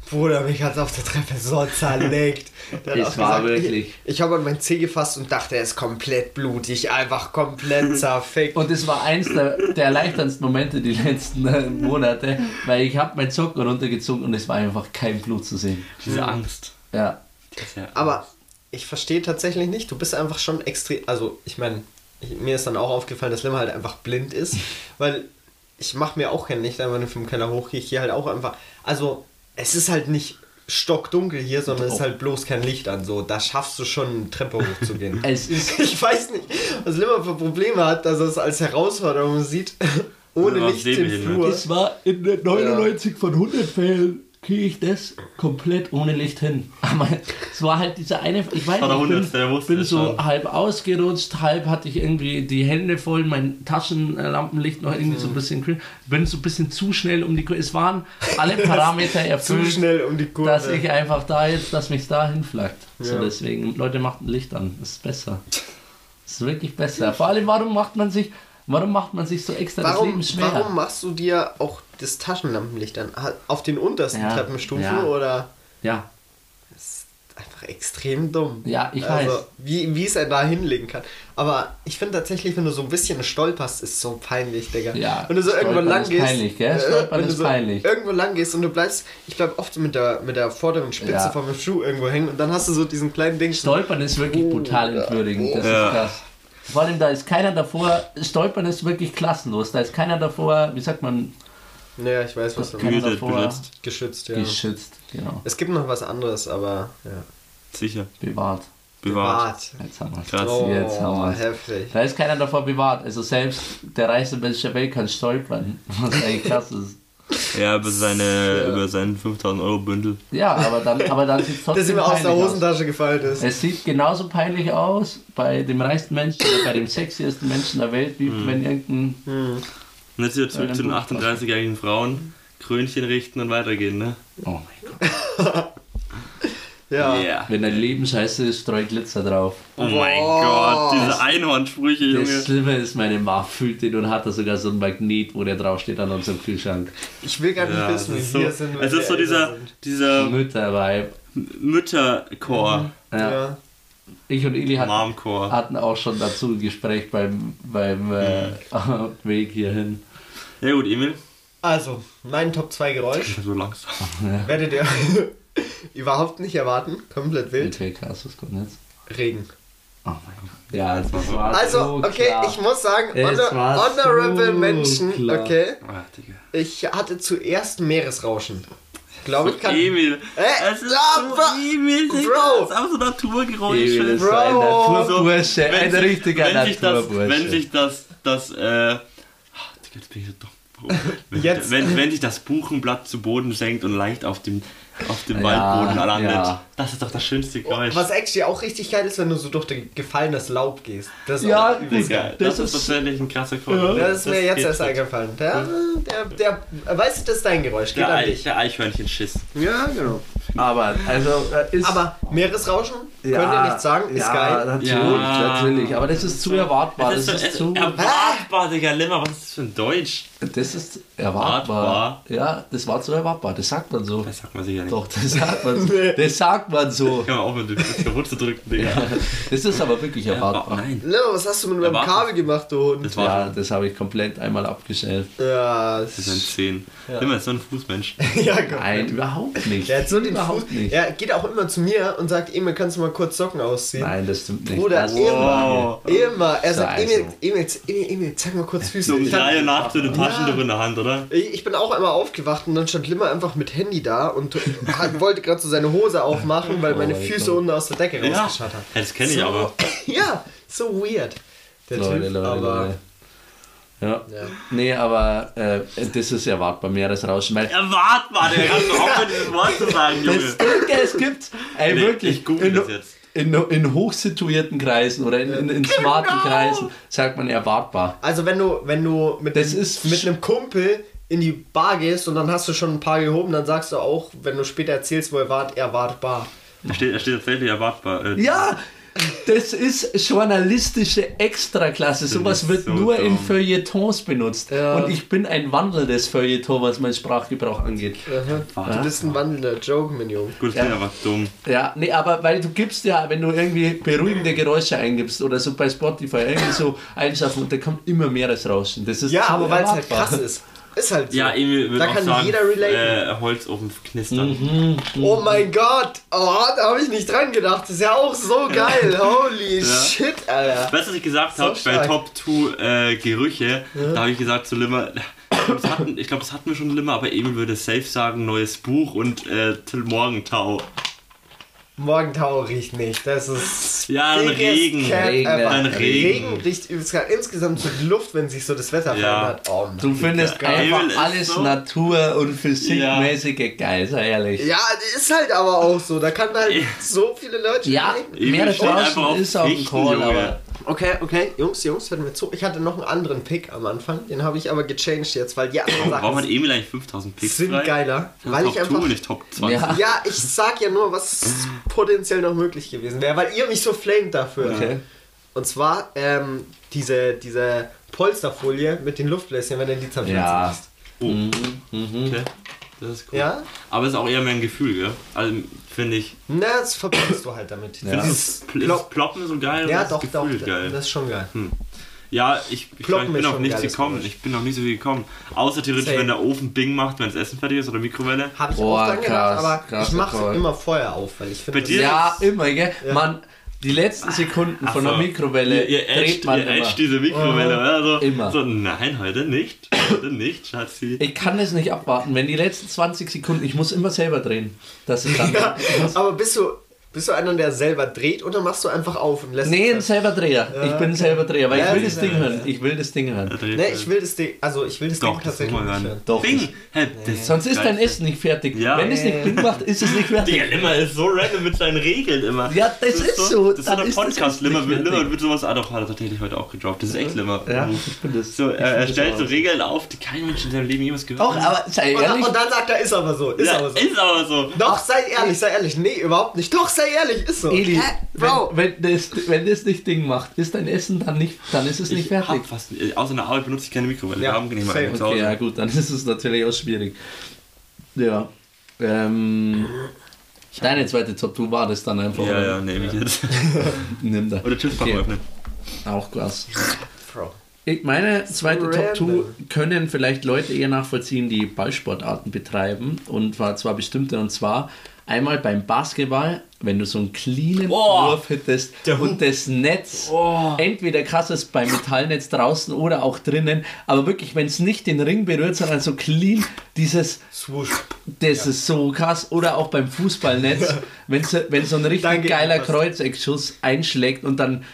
Bruder, mich hat's auf der Treppe so zerlegt. Der hat Es auch war gesagt, wirklich- Ich, ich habe an mein Zeh gefasst und dachte, er ist komplett blutig, einfach komplett zerfickt. Und das war eins der, der erleichterndsten Momente die letzten äh, Monate, weil ich habe meinen Socken runtergezogen und es war einfach kein Blut zu sehen. Diese Angst. Ja. Das ist ja Aber ich verstehe tatsächlich nicht, du bist einfach schon extrem, also ich meine, mir ist dann auch aufgefallen, dass Limmer halt einfach blind ist, weil ich mache mir auch kein Licht an, wenn ich vom Keller hochgehe, ich gehe halt auch einfach, also es ist halt nicht stockdunkel hier, sondern es ist halt bloß kein Licht an, so, da schaffst du schon eine Treppe hochzugehen. Es ist Ich weiß nicht, was Limmer für Probleme hat, dass er es als Herausforderung sieht, ohne Oder was Licht im sehbehindert. Flur. Es war in den neunundneunzig von hundert Fällen kriege ich das komplett ohne Licht hin. Aber es war halt dieser eine, ich weiß war der nicht, ich Hundertste, der bin, wusste bin es so schon. halb ausgerutscht, halb hatte ich irgendwie die Hände voll, mein Taschenlampenlicht noch irgendwie so ein bisschen grün, bin so ein bisschen zu schnell um die Kurve. Es waren alle Parameter Zu erfüllt, schnell um die Kurve. dass ich einfach da jetzt, dass mich da hinflaggt. So Ja. deswegen, Leute, macht ein Licht an, das ist besser. Das ist wirklich besser. Vor allem, warum macht man sich, warum macht man sich so extra das Warum, Leben schwer? warum machst du dir auch das Taschenlampenlicht an? Auf den untersten Ja, Treppenstufen ja. oder? Ja, Das ist einfach extrem dumm. ja, ich also, weiß. Wie, wie es er da hinlegen kann. Aber ich finde tatsächlich, wenn du so ein bisschen stolperst, ist so peinlich, Digga. Ja, wenn du so irgendwo Stolpern lang ist gehst. peinlich, gell? äh, Stolpern wenn du ist so peinlich. irgendwo lang gehst und du bleibst, ich bleib oft so mit der, mit der vorderen Spitze Ja. von meinem Schuh irgendwo hängen und dann hast du so diesen kleinen Ding. Stolpern ist wirklich brutal entwürdigend, das Ja. ist krass. Vor allem, da ist keiner davor, Stolpern ist wirklich klassenlos, da ist keiner davor, wie sagt man, Naja, ich weiß, was du Keiner meinst. Gehütet, davor. beschützt. Geschützt, ja. geschützt, genau, Es gibt noch was anderes, aber ja. Sicher. bewahrt. Bewahrt. Jetzt haben wir's. Krass. Oh, Jetzt haben wir's. heftig. Da ist keiner davor bewahrt, also selbst der reichste Mensch der Welt kann stolpern, was eigentlich krass ist. Ja, über seine, über seinen fünftausend Euro Bündel. Ja, aber dann, aber dann sieht es Dass trotzdem ihm aus der peinlich aus. Hosentasche gefallen ist. Es sieht genauso peinlich aus bei dem reichsten Menschen oder bei dem sexiesten Menschen der Welt, wie wenn irgendein... Und jetzt wieder zurück Ja, zu den gut. achtunddreißigjährigen Frauen. Krönchen richten und weitergehen, ne? Oh mein Gott. Ja. Yeah. Wenn dein Leben scheiße ist, streu Glitzer drauf. Oh mein Boah. Gott, diese Einhornsprüche, Das Junge. Schlimme ist, meine Ma fühlt den und hat da sogar so ein Magnet, wo der draufsteht an unserem Kühlschrank. Ich will gar nicht Ja, es wissen, wie ist so, wir sind. wenn es wir ist so älter dieser, sind. dieser Mütterweib. Mütterchor, Ja. Ja. Ich und Eli hatten, Momchor. hatten auch schon dazu ein Gespräch beim, beim äh, Weg hierhin. Ja gut, Emil. Also, mein Top zwei Geräusch So langsam. werdet ihr überhaupt nicht erwarten. Komplett wild. Okay, krass, was kommt jetzt? Regen. Oh mein Gott. Ja, das war Also, so okay, klar. ich muss sagen, Es honor war honorable so Mention, klar. okay. Ah, Digga. Ich hatte zuerst Meeresrauschen. Glaube ich kann. Emil. Äh, Es ist ja, so Bro. Emil, Digga. Bro. Das ist auch so Naturgeräusche. Emil ist so Bro. ein Naturbursche, ein sich- richtiger wenn sich das, Naturbursche. wenn sich das, das, äh, ah, Digga, jetzt bin ich so dumm. Bro. Wenn, Jetzt. wenn, wenn sich das Buchenblatt zu Boden senkt und leicht auf dem, auf dem Ja, Waldboden landet, ja. das ist doch das schönste Geräusch. Was actually auch richtig geil ist, wenn du so durch den gefallenes Laub gehst. Das ist Ja, auch übelst Digga. geil. Das, das ist ist- tatsächlich ein krasser Geräusch. Das ist mir jetzt geht erst fit. eingefallen. Der, der, der, weißt du, das ist dein Geräusch. Geht Der, an Eich, dich. der Eichhörnchen-Schiss. Ja, genau. Aber, also, äh, ist... Aber Meeresrauschen, ja, könnt ihr nicht sagen, ist ja, geil. Natürlich, Ja. natürlich. Aber das ist zu erwartbar. Das Das ist, ist so, zu... erwartbar, Digga. Limmer, was ist das für ein Deutsch? Das ist erwartbar. Erwartbar. Ja, das war zu erwartbar. Das sagt man so. Das sagt man sicher nicht. Doch, das sagt man so. Das sagt man so. Kann man auch mit dem kaputt zu drücken, Digga. Ja, das ist aber wirklich Ja, erwartbar. nein. Leo, was hast du mit meinem Erwarten. Kabel gemacht, du Hund? Das war Ja, das habe ich komplett einmal abgestellt. Ja, das ist ein zehn. Limmer ist so ein Fußmensch. ja, komm. Nein, überhaupt nicht. Er hat so den Fuß. überhaupt nicht. Er geht auch immer zu mir und sagt, Emil, kannst du mal kurz Socken ausziehen? Nein, das stimmt nicht. Bruder, das immer, immer. Er sagt, Scheiße. Emil, Emil, Emil, Emil, zeig mal kurz Füße. So um Ich, hab, drei Uhr nachts mit dem Taschentuch in der Hand, oder? ich ich bin auch einmal aufgewacht und dann stand Limmer einfach mit Handy da und hat, wollte gerade so seine Hose aufmachen, weil meine Oh mein Füße Gott. unten aus der Decke Ja, rausgeschaut haben. das kenne ich so, aber. Ja, so weird. Der Leute, Typ, Leute, aber... Leute. Ja. Ja. Nee, aber äh, das ist erwartbar, Meeresrauschen. Weil Erwartbar, der kannst du auch mit dieses Wort zu sagen, Junge. das Ding, es gibt, ey, Nee, wirklich, ich google in, das jetzt. in, in hochsituierten Kreisen oder in, in, in smarten Kreisen sagt man erwartbar. Also wenn du, wenn du mit, Das einem- ist- mit einem Kumpel in die Bar gehst und dann hast du schon ein paar gehoben, dann sagst du auch, wenn du später erzählst, wo er wart, erwartbar. Da steht, da steht tatsächlich erwartbar. Äh, Ja, das ist journalistische Extraklasse. Sowas ist wird so nur in dumm. Feuilletons benutzt. Ja. Und ich bin ein wandelndes Feuilleton, was mein Sprachgebrauch angeht. Aha. Du bist ein wandelnder Joke, mein Junge. Gut, das klingt einfach dumm. Ja, nee, aber weil du gibst ja, wenn du irgendwie beruhigende Geräusche eingibst oder so bei Spotify irgendwie so einschaffen und da kommt immer mehr das Rauschen. Das ist Ja, zu aber weil es halt erwartbar. krass ist. Ist halt so. Ja, Emil würde Da auch kann sagen, jeder relaten. äh, Holzofen knistern. Mhm. Oh mein Gott, oh, da habe ich nicht dran gedacht. Das ist ja auch so geil. Holy Ja. shit, Alter. Weißt du, was ich gesagt So habe bei stark. Top zwei äh, Gerüche? Da habe ich gesagt zu Limmer, das hatten, ich glaube, das hatten wir schon Limmer, aber Emil würde safe sagen, neues Buch und äh, Till Morgentau. Morgentau riecht nicht. Das ist. Ja, dann biggest Regen. Cap Regen, ever. dann Regen. Regen riecht übelst geil. Insgesamt so die Luft, wenn sich so das Wetter Ja. verändert. Oh Mann. Du findest Geil. einfach Ist alles so. Natur- und Physikmäßige geil, sei ehrlich. Ja, ist halt aber auch so. Da kann halt so viele Leute. Ja, reden. mehr Emil steht einfach draußen auf ist auch ein Fichten, Call, Junge. aber Okay, okay. Jungs, Jungs, hört mir zu. Ich hatte noch einen anderen Pick am Anfang. Den habe ich aber gechanged jetzt, weil die anderen Warum hat Sachen Emil eigentlich fünftausend Picks sind frei? geiler. Weil Top ich einfach. zwei, nicht Top zwanzig. Ja. Ja, ich sag ja nur, was potenziell noch möglich gewesen wäre, weil ihr mich so flamet dafür. Okay. Und zwar ähm, diese, diese Polsterfolie mit den Luftbläschen, wenn du die zerfetzen Ja. lässt. Oh, Mhm, mhm. okay. Das ist cool. Ja? Aber es ist auch eher mehr ein Gefühl, gell? Also, finde ich. Na, das verbindest du halt damit. Ja. Ist Dieses es, ist Plop- es Ploppen so geil ja, oder doch, ist doch, das Gefühl geil? das ist schon geil. Ja, ich, ich, Ploppen ich bin ist auf schon nichts geiles gekommen. Geräusch. Ich bin auf nicht so viel gekommen. Außer theoretisch, Same. wenn der Ofen Bing macht, wenn das Essen fertig ist oder Mikrowelle. Habe ich Boah, auch dran gedacht, krass, aber krasser ich mache Call. immer vorher auf, weil ich finde. Bei dir? Ja, immer, gell? Ja. Man, die letzten Sekunden Ach von der so. Mikrowelle Ihr, ihr dreht edgt, man ihr immer. edgt diese Mikrowelle, oder? So, Immer. so, nein, heute nicht. Heute nicht, Schatzi. Ich kann das nicht abwarten, wenn die letzten zwanzig Sekunden, ich muss immer selber drehen. Das ist dann. Ja, aber bist du, bist du einer, der selber dreht oder machst du einfach auf und lässt Nee, ein es selber Dreher. Ich bin ein selber Dreher, weil Ja, ich will das ja, Ding ja. hören. Ich will das Ding hören. Nee, ich will das Ding, also ich will das Doch, Ding das tatsächlich muss man nicht hören. hören. Doch. Bing! Hey, das Sonst ist geil. dein Essen nicht fertig. Ja. Wenn es nicht Bing macht, ist es nicht fertig. Digga, Limmer ist so random mit seinen Regeln immer. Ja, das ist so. Das ist so Dann der ist das Podcast. echt Limmer nicht wird, fertig. Limmer wird sowas. Ah, doch, hat er tatsächlich heute auch gedroppt. Das ist echt Limmer. Ja, ich bin das. So, ich er, er find das stellt so auch. Regeln auf, die kein Mensch in seinem Leben jemals gehört Auch, hat. aber sei Und, ehrlich. und dann sagt er, ist aber so, ist Ja, aber so. ist aber so. Doch, sei ehrlich, sei ehrlich. Nee, überhaupt nicht. Doch, sei ehrlich, ist so. Eli, Hä? Bro. wenn, wenn, das, wenn das nicht Ding macht, ist dein Essen dann nicht, dann ist es nicht Ich fertig. hab fast, äh, außer in der Arbeit benutze ich keine Mikrowelle. Ja, Wir haben nicht mal same. eine zu Okay, Hause. ja gut, dann ist es natürlich auch schwierig. Ja. Ähm, deine zweite Top zwei war das dann einfach. Ja, oder? ja, nehme ich jetzt. Nimm da. Oder Chipspack Okay. öffnen. Auch krass. Bro. Ich meine zweite Top zwei random. können vielleicht Leute eher nachvollziehen, die Ballsportarten betreiben. Und zwar, zwar bestimmte, und zwar einmal beim Basketball, wenn du so einen cleanen Oh, Wurf hittest der und das Netz Oh. entweder krass ist beim Metallnetz draußen oder auch drinnen, aber wirklich, wenn es nicht den Ring berührt, sondern so clean, dieses, Swoosh. das ist so krass. Oder auch beim Fußballnetz, wenn so, wenn so ein richtig Danke, geiler passt. Kreuzeckschuss einschlägt und dann,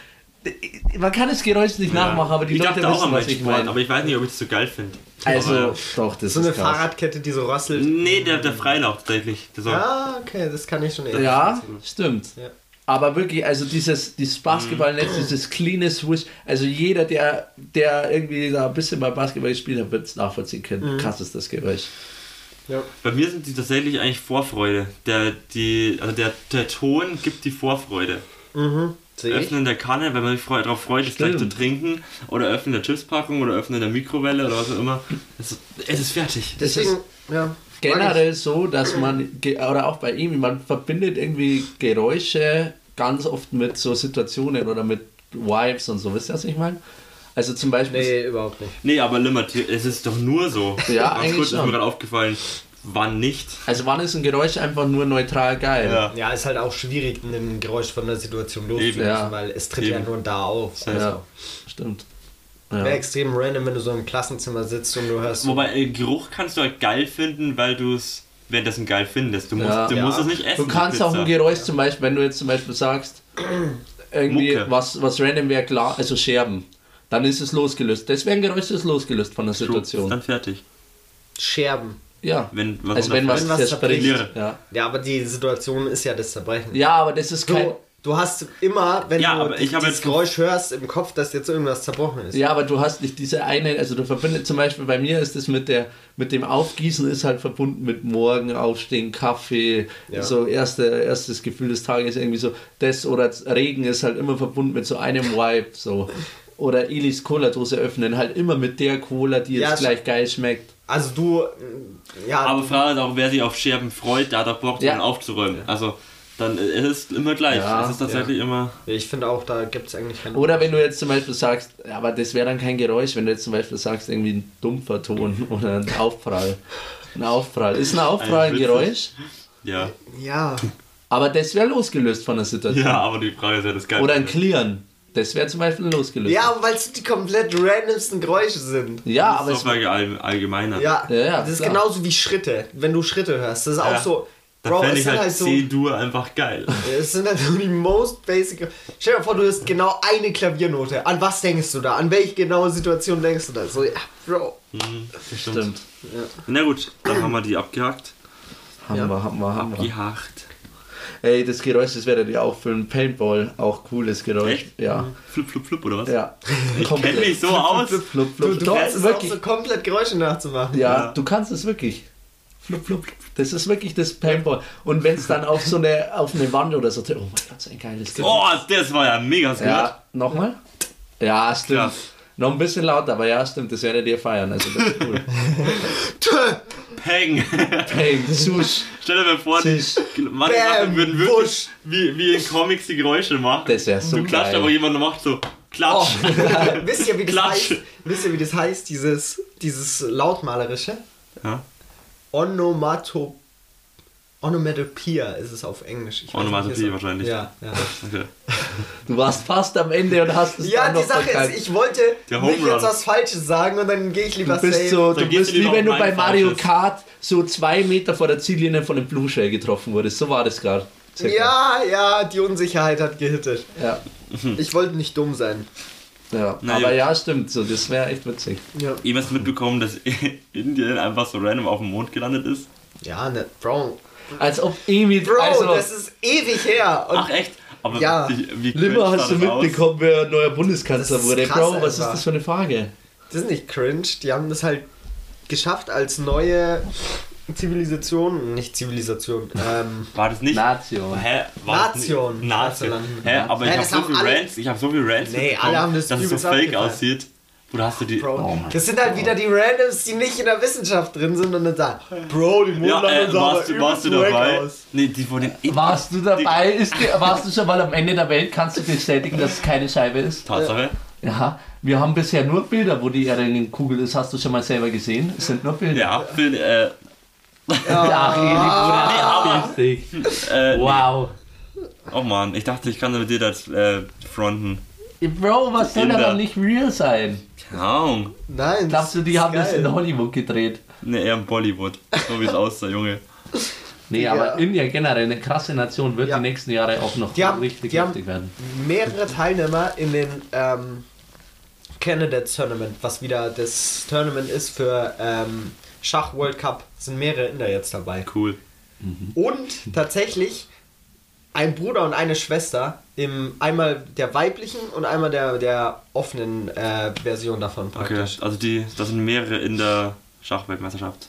man kann das Geräusch nicht nachmachen, aber die ich Leute dachte auch wissen, an was meinen ich Sport, meine. aber ich weiß nicht, ob ich das so geil finde. Also, Aber, doch, das So ist eine krass. Fahrradkette, die so rasselt. nee, der, der Freilauf tatsächlich. Der so, Ah, okay, das kann ich schon eher Ja, nachvollziehen. stimmt. Ja. Aber wirklich, also dieses, dieses Basketballnetz, dieses cleane Swish, also jeder, der, der irgendwie da ein bisschen mal Basketball gespielt hat, wird es nachvollziehen können. Krass ist das Geräusch. Ja. Bei mir sind die tatsächlich eigentlich Vorfreude. Der, die, also der, der Ton gibt die Vorfreude. Mhm. Sehe ich. Öffnen der Kanne, wenn man sich freu- darauf freut, es gleich zu Stimmt. trinken. Oder öffnen der Chipspackung oder öffnen der Mikrowelle oder was auch immer. Es ist, es ist fertig. Das Deswegen, ist ja. generell so, dass man, ge- oder auch bei ihm, man verbindet irgendwie Geräusche ganz oft mit so Situationen oder mit Vibes und so. Wisst ihr, was ich meine? Also zum Beispiel... Nee, überhaupt nicht. Nee, aber Limmer, es ist doch nur so. Ja, Ganz eigentlich kurz ist schon. mir gerade aufgefallen, wann nicht. Also wann ist ein Geräusch einfach nur neutral geil? Ja. Ja, ist halt auch schwierig, ein Geräusch von der Situation Eben. loszulösen, Ja. weil es tritt ja Eben. nur da auf. Ja. Also, Stimmt. wäre Ja. extrem random, wenn du so im Klassenzimmer sitzt und du hörst. so- Wobei, äh, Geruch kannst du halt geil finden, weil du es währenddessen geil findest. Du musst, Ja. du Ja. musst es nicht essen. Du kannst die auch ein Pizza. Geräusch zum Beispiel, wenn du jetzt zum Beispiel sagst, irgendwie Mucke. was, was random wäre, klar, also Scherben, dann ist es losgelöst. Das wäre ein Geräusch, das ist losgelöst von der True, Situation. Ist dann fertig. Scherben. Ja, Wenn was also wenn was Wenn was zerbricht. zerbricht. Ja. Ja, aber die Situation ist ja das Zerbrechen. ja, aber das ist kein, So. Du hast immer, wenn Ja, du aber ich hab dieses jetzt- Geräusch hörst, im Kopf, dass jetzt irgendwas zerbrochen ist. Ja, aber du hast nicht diese eine, also du verbindest zum Beispiel, bei mir ist es mit der mit dem Aufgießen ist halt verbunden mit Morgen, Aufstehen, Kaffee, Ja. so erste, erstes Gefühl des Tages irgendwie so, das oder Regen ist halt immer verbunden mit so einem Vibe, so. Oder Elis Cola-Dose öffnen, halt immer mit der Cola, die Ja, jetzt gleich geil schmeckt. Also du, äh, ja, Aber du, Frage ist auch, wer sich auf Scherben freut, der hat auch Bock, Ja. ja. aufzuräumen. Also, dann äh, es ist immer gleich. Ja. Es ist tatsächlich immer... ich finde auch, da gibt es eigentlich keinen... Oder wenn du jetzt zum Beispiel sagst, ja, aber das wäre dann kein Geräusch, wenn du jetzt zum Beispiel sagst, irgendwie ein dumpfer Ton oder ein Aufprall. Ein Aufprall. Ist ein Aufprall ein Witzig. Geräusch? Ja. Ja, Aber das wäre losgelöst von der Situation. Ja, aber die Frage ist ja das Geile. Oder ein Klirren. Das wäre zum Beispiel losgelöst. ja, weil es die komplett randomsten Geräusche sind. ja das aber ist es, doch mal all, allgemeiner. Ja, Ja, ja, das ist klar. genauso wie Schritte, wenn du Schritte hörst. Das ist auch Ja. so, Da Bro, fände es ich sind halt halt so... C-Dur einfach geil. Es sind halt so die most basic. Stell dir vor, du hast genau eine Klaviernote. An was denkst du da? An welche genaue Situation denkst du da? So, ja, Bro. Mhm, das stimmt. stimmt. Na gut, dann haben wir die abgehakt. Haben Ja. wir, haben wir, haben wir. Abgehakt. Ey, das Geräusch, das werdet ihr auch für ein Paintball. Auch cooles Geräusch. Echt? Ja. Flip, flip, flip, oder was? Ja. Ich kenne mich so aus. Flup, flup, Du, flup. du Doch, kannst es auch wirklich. so komplett Geräusche nachzumachen. Ja, Ja. du kannst es wirklich. Flup, flup, flup. Das ist wirklich das Paintball. Und wenn es dann auf so eine, auf eine Wand oder so, oh mein Gott, so ein geiles Geräusch. Oh, das war ja mega gehört. Ja, nochmal? Ja, stimmt. Krass. Noch ein bisschen lauter, aber ja, stimmt, das werdet ihr feiern. Also das ist cool. Peng. Hey, Sush. Stell dir mal vor, die Zisch. manche Bam, Sachen würden wirklich wusch. wie, wie in Comics die Geräusche machen. Das wäre so Du klatscht, geil. aber jemand macht so Klatsch. Oh, wisst ihr, wie das Klatsch. heißt? Wisst ihr, wie das heißt, dieses, dieses lautmalerische? Ja. Onomato Onomatopoeia ist es auf Englisch. Ich weiß nicht, Onomatopoeia wie es- wahrscheinlich. Ja, ja. Okay. Du warst fast am Ende und hast es Ja, dann die noch Sache verkackt. ist, ich wollte Der nicht Home jetzt Run. was Falsches sagen und dann gehe ich lieber Du bist safe. so, Dann du gehst bist du wie lieber wenn du auf bei mein Mario Falsches. Kart so zwei Meter vor der Ziellinie von dem Blue Shell getroffen wurdest. So war das gerade. Ja, ja, die Unsicherheit hat gehittet. Ja. Ich wollte nicht dumm sein. ja. Na Aber gut. ja, stimmt. So, das wäre echt witzig. Ja, Ihr habt mitbekommen, dass Indien einfach so random auf dem Mond gelandet ist? ja ne, Bro. Als ob irgendwie. Bro, also, das ist ewig her. Und Ach echt? Aber Ja. wie, wie Limmer, cringe hast du sah das aus? mitbekommen, wer neuer Bundeskanzler Das ist wurde? krass Bro, was ist einfach. das für eine Frage? das ist nicht cringe. Die haben das halt geschafft als neue Zivilisation. Nicht Zivilisation. Ähm, War das nicht? Nation. Hä? War das nicht- Nation. Nation. Nation. Hä? Aber Hä, ich habe das so haben viel alle- Rants, ich habe so viel Rants Nee, mitbekommen, alle haben das dass es so übelst fake abgefeiert. aussieht. Oder hast du die... Bro, Oh mein das sind halt wieder die Randoms, die nicht in der Wissenschaft drin sind und dann sagen, Bro, die Ja, Mondlandung äh, sah aber warst, du, warst du übelst wack dabei? aus. Nee, die von den... Warst du dabei? Ist die, warst du schon mal am Ende der Welt? Kannst du bestätigen, dass es keine Scheibe ist? Tatsache. Ja, wir haben bisher nur Bilder, wo die Erde in den Kugel ist. Hast du schon mal selber gesehen? Es sind nur Bilder. Ja, für, äh, Ach, Erik, wurde dich. äh, Wow. Oh Mann, ich dachte, ich kann mit dir das äh, fronten. Bro, was soll da Bilder. dann nicht real sein? Keine Ahnung. Nein, Glaubst du, die ist haben das geil. in Hollywood gedreht? Ne, eher in Bollywood. So wie es aussah, Junge. Nee, Ja. aber Indien generell eine krasse Nation wird Ja. die nächsten Jahre auch noch Die haben- richtig die haben- heftig werden. Mehrere Teilnehmer in den ähm, Candidates Tournament, was wieder das Tournament ist für ähm, Schach World Cup, sind mehrere Inder jetzt dabei. Cool. Und tatsächlich ein Bruder und eine Schwester, im einmal der weiblichen und einmal der, der offenen äh, Version davon Okay, praktisch. also die, das sind mehrere in der Schachweltmeisterschaft.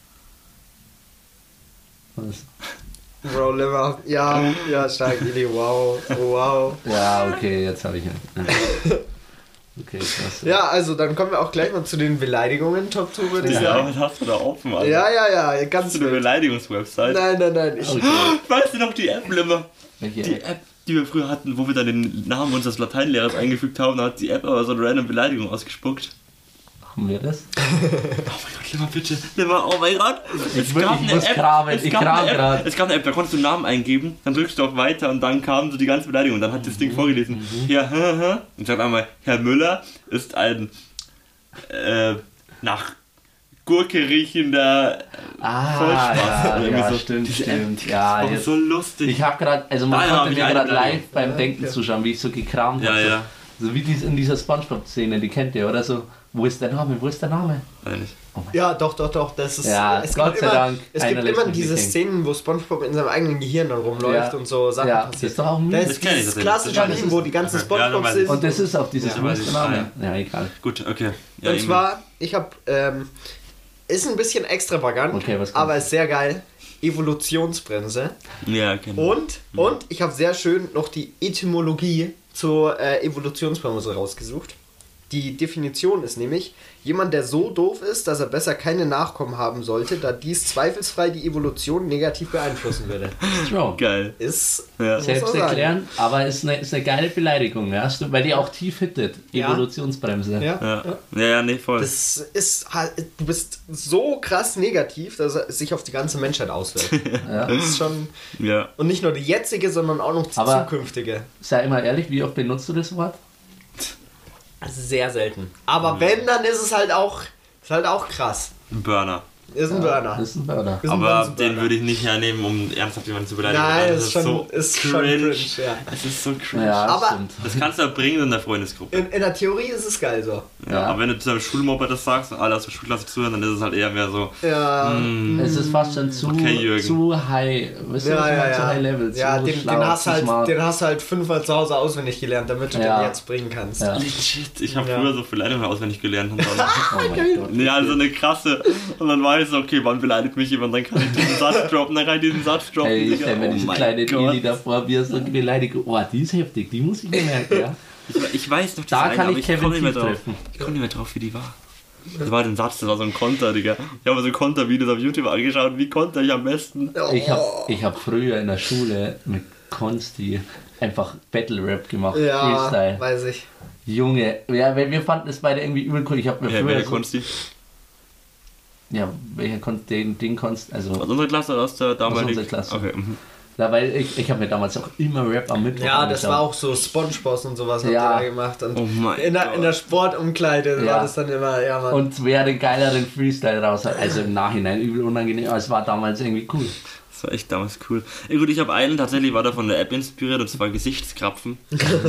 Was? Bro, Limmer. Ja, ja, stark, Idee, wow, oh, wow. Ja, okay, jetzt habe ich ihn. Okay, krass. Ja, also dann kommen wir auch gleich mal zu den Beleidigungen, Top zwei würde ich Ja, sagen. was hast du da offen, Alter? Ja, ja, ja, Hast ganz du eine wild. Beleidigungswebsite? Nein, nein, nein. Ich, Okay. Weißt du noch die App, Limmer? Welche Die App, die wir früher hatten, wo wir dann den Namen unseres Lateinlehrers eingefügt haben, da hat die App aber so eine random Beleidigung ausgespuckt. machen wir das? Oh mein Gott, Limmer, bitte. Limmer, oh mein Gott. Ich will- ich muss kramen, es ich gab kram eine App, grad. es gab eine App, da konntest du einen Namen eingeben, dann drückst du auf Weiter und dann kam so die ganze Beleidigung. Und dann hat das Ding vorgelesen. Ja, hä, hä. Und sagt einmal, Herr Müller ist ein äh, nach Gurke riechender Ah, Vollspaß. ja, Oder irgendwie ja so. stimmt, Diese stimmt. App, Ja, das war jetzt, so lustig. ich habe gerade, also man Daher hab konnte ich mir eine gerade Beleidigung. live beim Denken zuschauen, wie ich so gekramt Ja, habe. ja. So wie dies in dieser Spongebob-Szene, die kennt ihr, oder so. Wo ist der Name? Wo ist der Name? Weiß nicht. Ja, doch, doch, doch. Das ist, Ja, es Gott gibt sei immer, Dank, Es einer gibt lässt immer mich diese nicht hängen. Szenen, wo SpongeBob in seinem eigenen Gehirn dann rumläuft Ja. und so Sachen Ja, passiert. das ist doch auch ein Das Meme. ist kenn ich dieses tatsächlich. klassische Ja, das Meme, ist- wo die ganzen okay. Ja, dann SpongeBob weiß ich. sind. Und das ist auch dieses Ja, weiß ich. Name. Ja, egal. Gut, okay. Ja, Und Emil. zwar, ich habe, ähm, ist ein bisschen extravagant, Okay, was kommt? aber ist sehr geil. Evolutionsbremse. Ja, okay. Und, und ich habe sehr schön noch die Etymologie zur äh, Evolutionsbremse rausgesucht. Die Definition ist nämlich, jemand, der so doof ist, dass er besser keine Nachkommen haben sollte, da dies zweifelsfrei die Evolution negativ beeinflussen würde. Strong. Geil. Ist Ja. muss man Selbst sagen. erklären, aber ist eine, ist eine geile Beleidigung, ja? Stimmt, weil die auch tief hittet. Ja. Evolutionsbremse. Ja. Ja. Ja, ja, nee, voll. Das ist halt, du bist so krass negativ, dass es sich auf die ganze Menschheit auswirkt. Ja. Das ist schon. ja. Und nicht nur die jetzige, sondern auch noch die Aber- zukünftige. Sei immer ehrlich, wie oft benutzt du das Wort? Sehr selten. Aber wenn, dann ist es halt auch, ist halt auch krass. Ein Burner. Ist ein Burner. Das ist ein Burner. Ist ein Aber Bunsenburner. den würde ich nicht hernehmen, um ernsthaft jemanden zu beleidigen. Nein, Das ist schon, so ist schon cringe. cringe. Ja. Es ist so cringe. Ja, Aber- stimmt. Das kannst du ja bringen in der Freundesgruppe. In, in der Theorie ist es geil so. Ja, Ja. aber wenn du zu deinem Schulmobber das sagst und alle aus der Schulklasse zuhören, dann ist es halt eher mehr so, Ja. mm, Es ist fast schon zu, Okay, Jürgen. zu high. Wisst ihr, Ja, was ich ja, meine? Zu ja. high level. Ja, zu den, schlau, den, hast zu halt, smart. den hast halt fünfmal zu Hause auswendig gelernt, damit du Ja. den jetzt bringen kannst. Ja. legit. Ich habe Ja. früher so Beleidigungen auswendig gelernt. Und dann, Oh mein Gott. nee, also eine krasse. Und dann weiß ich so, okay, wann beleidigt mich jemand, dann kann ich diesen Satz droppen, dann kann ich diesen Satz droppen. Ey, ich Digga. stell mir Oh diese mein kleine Gott. Eli davor, wie er so beleidigt. Oh, die ist heftig, die muss ich mir merken, ja. Ich, ich weiß noch, Da eine, kann aber ich komm nicht mehr Kevin drauf. treffen. Ich komme nicht mehr drauf, wie die war. Das war ein Satz, das war so ein Konter, Digga. Ich habe so Kontervideos auf YouTube angeschaut, wie konter ich am besten. Ich habe ich hab früher in der Schule mit Konsti einfach Battle Rap gemacht, Ja, Freestyle. weiß ich. Junge, ja, weil wir fanden das beide irgendwie übel cool. Ich habe mir Ja, früher welcher so, Konsti? ja, welcher Kon den, den Konst, also Aus unserer Klasse oder aus der damaligen? unserer Klasse. Okay. Mhm. ja, weil ich, ich habe mir damals auch immer Rap am Mittwoch Ja, das angeschaut. war auch so SpongeBob und sowas habt Ja. ihr da gemacht. Und Oh mein in, der, Gott. in der Sportumkleide Ja. war das dann immer, ja Mann. Und wer den geileren Freestyle raus hat, also im Nachhinein übel unangenehm, aber es war damals irgendwie cool. Das war echt damals cool. Ja, gut, ich habe einen, tatsächlich war der von der App inspiriert, und zwar Gesichtskrapfen.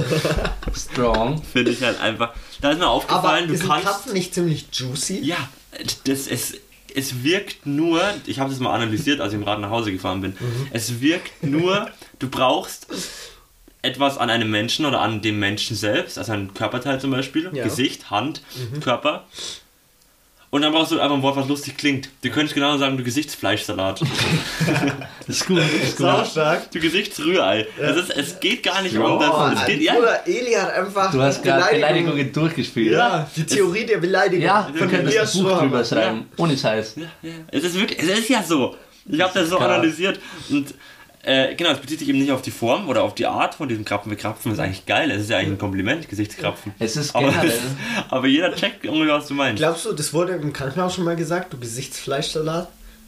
Strong. Finde ich halt einfach. Da ist mir Aber aufgefallen, du ist ein kannst. Krapfen nicht ziemlich juicy? Ja, das, es, es wirkt nur, ich habe das mal analysiert, als ich im Rad nach Hause gefahren bin. Mhm. Es wirkt nur, du brauchst etwas an einem Menschen oder an dem Menschen selbst, also ein Körperteil zum Beispiel, Ja. Gesicht, Hand, Mhm. Körper. Und dann brauchst du einfach ein Wort, was lustig klingt. Du könntest genau sagen, du Gesichtsfleischsalat. Das ist gut. Das ist gut. Sau stark. Du Gesichtsrührei. Es, ist, es geht gar nicht Ja, um das. Es geht, ja, Bruder, Eli hat einfach Du hast gerade Beleidigung- Beleidigungen durchgespielt. Ja, die Theorie der Beleidigung Ja, du von könntest Elias ein Buch Schrohammer. drüber schreiben. Ohne Scheiß. Ja, ja. Es ist wirklich, es ist ja so. Ich habe das so Klar. analysiert und äh, genau, es bezieht sich eben nicht auf die Form oder auf die Art von diesem Krapfen. Krapfen ist eigentlich geil, es ist ja eigentlich ein Kompliment, Gesichtskrapfen. Es ist Aber, generell. es, aber jeder checkt ungefähr, was du meinst. Glaubst du, das wurde im Krankenhaus schon mal gesagt, du Gesichtsfleischsalat?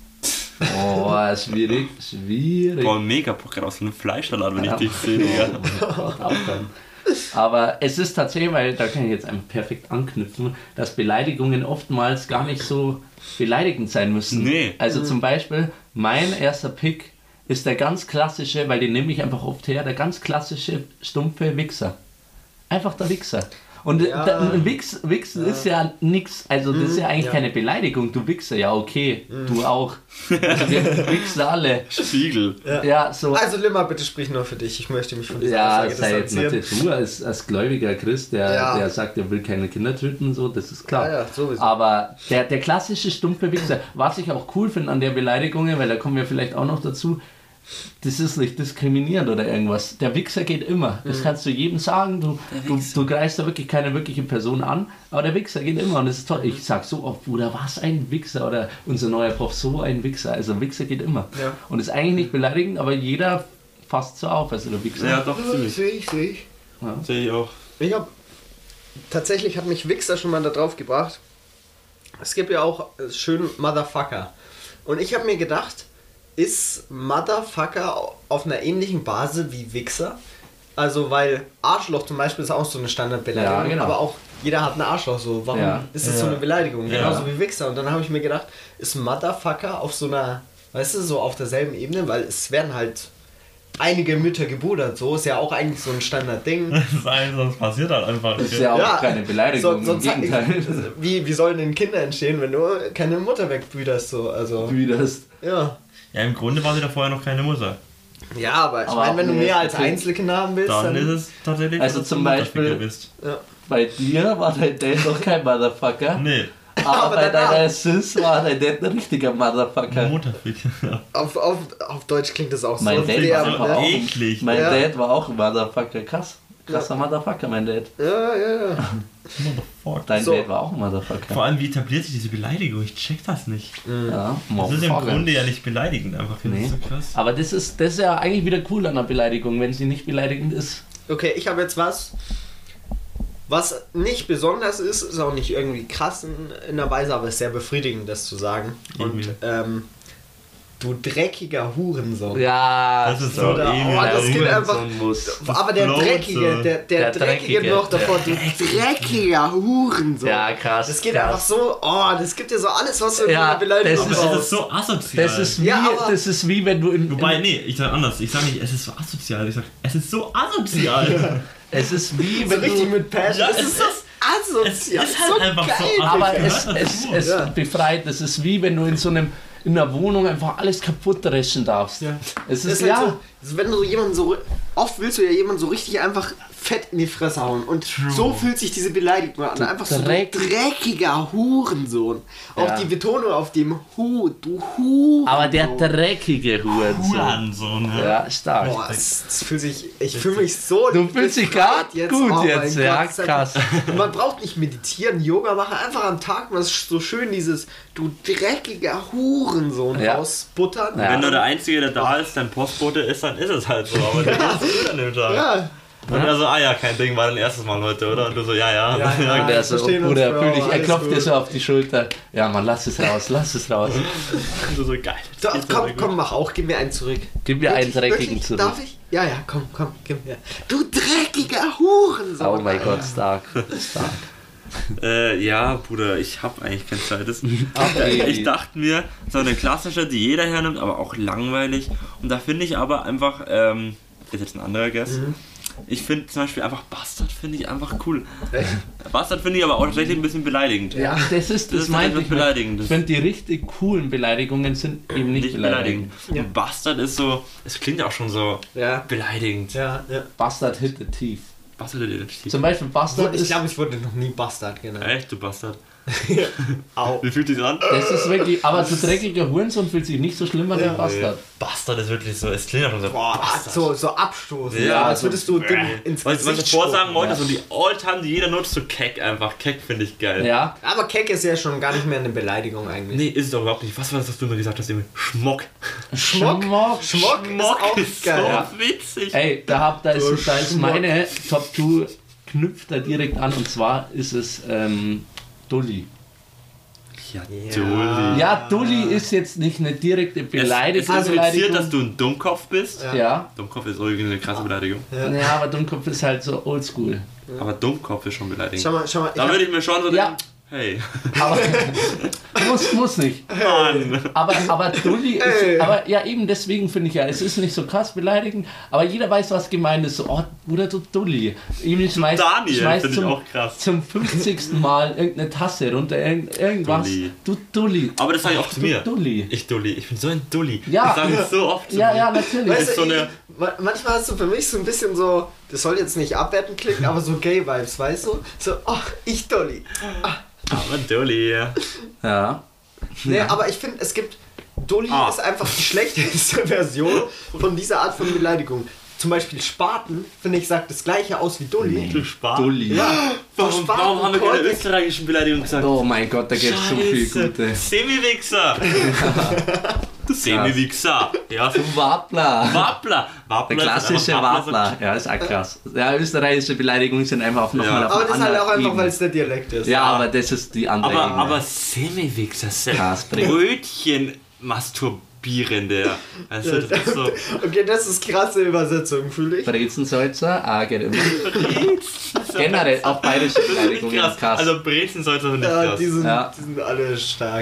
Oh, schwierig, schwierig. Boah, mega Bock gerade auf so einen Fleischsalat, wenn Ja. ich dich sehe, Digga. Oh mein Gott, aufhören. Aber es ist tatsächlich, weil da kann ich jetzt einfach perfekt anknüpfen, dass Beleidigungen oftmals gar nicht so beleidigend sein müssen. Nee. Also zum Beispiel, mein erster Pick ist der ganz klassische, weil den nehme ich einfach oft her, der ganz klassische stumpfe Wichser. Einfach der Wichser. Und Ja. da, ein Wichs, Wichsen ist ja nix, also das ist ja eigentlich ja. keine Beleidigung. Du Wichser, ja okay, du auch. Also wir wichsen alle. Spiegel. Ja, so. Also Limmer, bitte sprich nur für dich. Ich möchte mich von dieser Ja, Aussage sei jetzt distanzieren. natürlich du als, als gläubiger Christ, der, Ja. der sagt, er will keine Kinder töten und so, das ist klar. Ja, ja, sowieso. Aber der, der klassische stumpfe Wichser, was ich auch cool finde an der Beleidigung, weil da kommen wir vielleicht auch noch dazu, das ist nicht diskriminierend oder irgendwas. Der Wichser geht immer. Das Mhm. kannst du jedem sagen. Du, du, du greifst da wirklich keine wirkliche Person an, aber der Wichser geht immer und das ist toll. Ich sag so oft, Bruder, was ein Wichser oder unser neuer Prof, so ein Wichser. Also Wichser geht immer. Ja. Und ist eigentlich nicht beleidigend, aber jeder fasst so auf, also der Wichser. Ja, doch, ziemlich. Sehe ich, sehe ich. Sehe ich auch. Ich hab, tatsächlich hat mich Wichser schon mal da drauf gebracht. Es gibt ja auch äh, schön Motherfucker. Und ich habe mir gedacht, ist Motherfucker auf einer ähnlichen Basis wie Wichser? Also, weil Arschloch zum Beispiel ist auch so eine Standardbeleidigung, Ja, genau. aber auch jeder hat ein Arschloch so. Warum Ja. ist es so eine Beleidigung? Ja. Genauso wie Wichser. Und dann habe ich mir gedacht, ist Motherfucker auf so einer, weißt du, so auf derselben Ebene, weil es werden halt einige Mütter gebudert. So ist ja auch eigentlich so ein Standardding. Das ist eigentlich, sonst passiert halt einfach. Das ist ja auch Ja, keine Beleidigung, So, sonst im Gegenteil. wie, wie sollen denn Kinder entstehen, wenn du keine Mutter wegbüderst? So? Also, Wie das... ja. Ja, im Grunde war sie da vorher noch keine Mutter. Ja, aber ich Aber meine, wenn du nee, mehr als okay. Einzelkinder haben willst, Dann dann... ist es tatsächlich Also so, dass zum du Mutterficker Beispiel- bist. ja. Bei dir war dein Dad noch kein Motherfucker. Nee, Aber, Aber bei danach- deiner Sis war dein Dad ein richtiger Motherfucker. Mutterficker. Ja. auf, auf, auf Deutsch klingt das auch so. Mein Dad sehr- war so einfach auch... eklig. Mein Ja. Dad war auch ein Motherfucker. Krass. Krasser Motherfucker, mein Dad. Ja, ja, ja. Motherfucker. Dein So. Dad war auch ein Motherfucker. Vor allem, wie etabliert sich diese Beleidigung? Ich check das nicht. Ja, Das ist im Motherfucker. Grunde ja nicht beleidigend einfach. Das Nee. ist so krass. Aber das ist, das ist ja eigentlich wieder cool an einer Beleidigung, wenn sie nicht beleidigend ist. Okay, ich habe jetzt was, was nicht besonders ist, ist auch nicht irgendwie krass in, in der Weise, aber ist sehr befriedigend, das zu sagen. Und Emil. ähm, du dreckiger Hurensohn. Ja, Das ist so, so da- Emil, oh, das der geht einfach- Hurensohn muss. Aber der float Dreckige, so. der, der, Der Dreckige, Dreckige, noch davor, der- du dreckiger Hurensohn. Ja, krass. Das geht krass. einfach so, oh, das gibt dir so alles, was du in Ja, einer Beleidigung das ist- Das brauchst. ist so asozial. Das ist wie, Ja, aber- das ist wie wenn du in, Wobei, in nee, ich sag anders. Ich sag nicht, es ist so asozial. Ich sag, es ist so asozial. es ist wie so wenn richtig du, mit Passion. Ja, das es ist so ist- asozial. es ist halt so einfach so geil. asozial. aber gehört es, dazu. es, es Ja. befreit. Das ist wie wenn du in so einem in einer Wohnung einfach alles kaputt dreschen darfst. Ja. Es Das ist ist halt ja so, also wenn du jemanden so, oft willst du ja jemanden so richtig einfach fett in die Fresse hauen und so fühlt sich diese Beleidigung an. Einfach so Dreck- du dreckiger Hurensohn. Auch Ja. die Betonung auf dem Hu, du Hurensohn. aber der dreckige Hurensohn. Hurensohn, ja. Ja, stark. Boah, es, es fühlt sich, ich fühle mich so. Du fühlst dich befreit grad gut Oh mein jetzt, Gott, ja, es ist krass. einfach- Und man braucht nicht meditieren, Yoga machen, einfach am Tag mal so schön dieses du dreckiger Hurensohn Ja. rausbuttern. Ja. Wenn nur der Einzige, der da ist, dein Postbote ist, dann ist es halt so. Aber der ist gut an dem Tag. Ja. Und er so, ah ja, kein Ding, war dein erstes Mal heute, oder? Und du so, ja, ja. Ja, ja. Und der so, verstehen uns, Bruder, Bro, fühl dich, er alles klopft dir gut. so auf die Schulter. Ja, Mann, lass es raus, lass es raus. Und du so, geil. So, Das geht komm, sehr gut. komm, mach auch, gib mir einen zurück. Gib mir einen Wirklich, dreckigen wirklich? zurück. Darf ich? Ja, ja, komm, komm, gib mir. Du dreckiger Hurensohn. Oh mein Gott, stark. Stark. Äh, ja, Bruder, ich hab eigentlich kein zweites. Aber Ich dachte mir, so eine klassische, die jeder hernimmt, aber auch langweilig. Und da finde ich aber einfach, ähm, ist jetzt ein anderer Guess. Mhm. Ich finde zum Beispiel einfach Bastard finde ich einfach cool. Echt? Bastard finde ich aber auch tatsächlich ein bisschen beleidigend. Ja, das ist, das, Das ist meinte etwas ich. mit- Beleidigendes. Ich finde, die richtig coolen Beleidigungen sind eben nicht, Nicht beleidigend. beleidigend. Und Bastard ist so, es klingt auch schon so Ja. beleidigend. Ja, ja. Bastard hit the tief. Bastard identity. Zum Beispiel Bastard Ich ist, glaube, ich wurde noch nie Bastard genannt. Echt, du Bastard. Au. Wie fühlt sich an? das ist wirklich, aber so dreckiger Hurensohn fühlt sich nicht so schlimm an wie Ja. Bastard. Bastard ist wirklich so, es klingt auch schon so. Boah, so, so abstoßen. Ja, Ja, als so- würdest du den ins Was, was Gesicht ich vorsagen spucken. wollte, so die All-Time, die jeder nutzt, so keck einfach. Keck finde ich geil. Ja, Aber Keck ist ja schon gar nicht mehr eine Beleidigung eigentlich. Nee, ist es doch überhaupt nicht. Was war das, was du immer gesagt hast? Emil? Schmock. Schmock? Schmock. Schmock, ist auch ist geil. so Ja. witzig. Ey, da, hab, da, ist, Du da ist Schmuck. meine Top zwei knüpft da direkt an und zwar ist es ähm, Dulli. Ja, Ja. Dulli. Ja, Dulli ist jetzt nicht eine direkte Es, es Beleidigung. impliziert, Beleidigung. dass du ein Dummkopf bist. Ja. Ja. Dummkopf ist übrigens eine krasse Beleidigung. Ja, aber Dummkopf ist halt so oldschool. Aber Dummkopf ist schon beleidigend. Schau mal, schau mal. Ich Da hab, würde ich mir schon so Ja. denken, hey, Aber muss, muss nicht. Mann. Aber, aber Dulli Ey. ist. Aber ja, eben deswegen finde ich ja, es ist nicht so krass beleidigend, aber jeder weiß, was gemeint ist. So, oh, Bruder, du Dulli. Emil schmeißt, Daniel, schmeißt finde ich zum, auch krass. zum fünfzigsten Mal irgendeine Tasse runter, irgend, irgendwas. Dulli. Du Dulli. Aber das sage ich auch zu Du mir. Dulli. Ich Dulli. Ich bin so ein Dulli. Ja. Ich sage es so oft zu Ja, mir. ja, natürlich. weißt ist du, so eine- ich, ma- manchmal hast du für mich so ein bisschen so, das soll jetzt nicht abwertend klingen, aber so Gay-Vibes, weißt du? So, ach, ich Dolly. Aber Dulli. Ja. Nee, aber ich finde, es gibt, Dolly Ah. ist einfach die schlechteste Version von dieser Art von Beleidigung. Zum Beispiel Spaten, finde ich, sagt das gleiche aus wie Dolly. Du Spaß. Dulli. Ja, Warum, Spaten, warum haben wir keine Callback. österreichischen Beleidigungen gesagt? Oh mein Gott, da gibt es so viel gute. Semi-Wichser. Du Semi-Wichser. Ja, so Wappler. Wappler. Wappler. Der ist klassische einfach Wappler. Ja, ist auch krass. Ja, österreichische Beleidigungen sind einfach auf nochmal Ja. auf Aber einer das ist halt auch anderen einfach, weil Ebene. es der Dialekt ist. Ja, aber das ist die andere Aber, Ebene. aber Semi-Wichser. Krass, Brett. Brötchen masturbierende. Also, das ist so. Okay, das ist krasse Übersetzung, fühle ich. Brezensalzer, ah, geht immer. Generell, auch bayerische Beleidigungen Krass. ist krass. Also Brezen sollte nicht Ja, krass. die sind, Ja. die sind alle stark.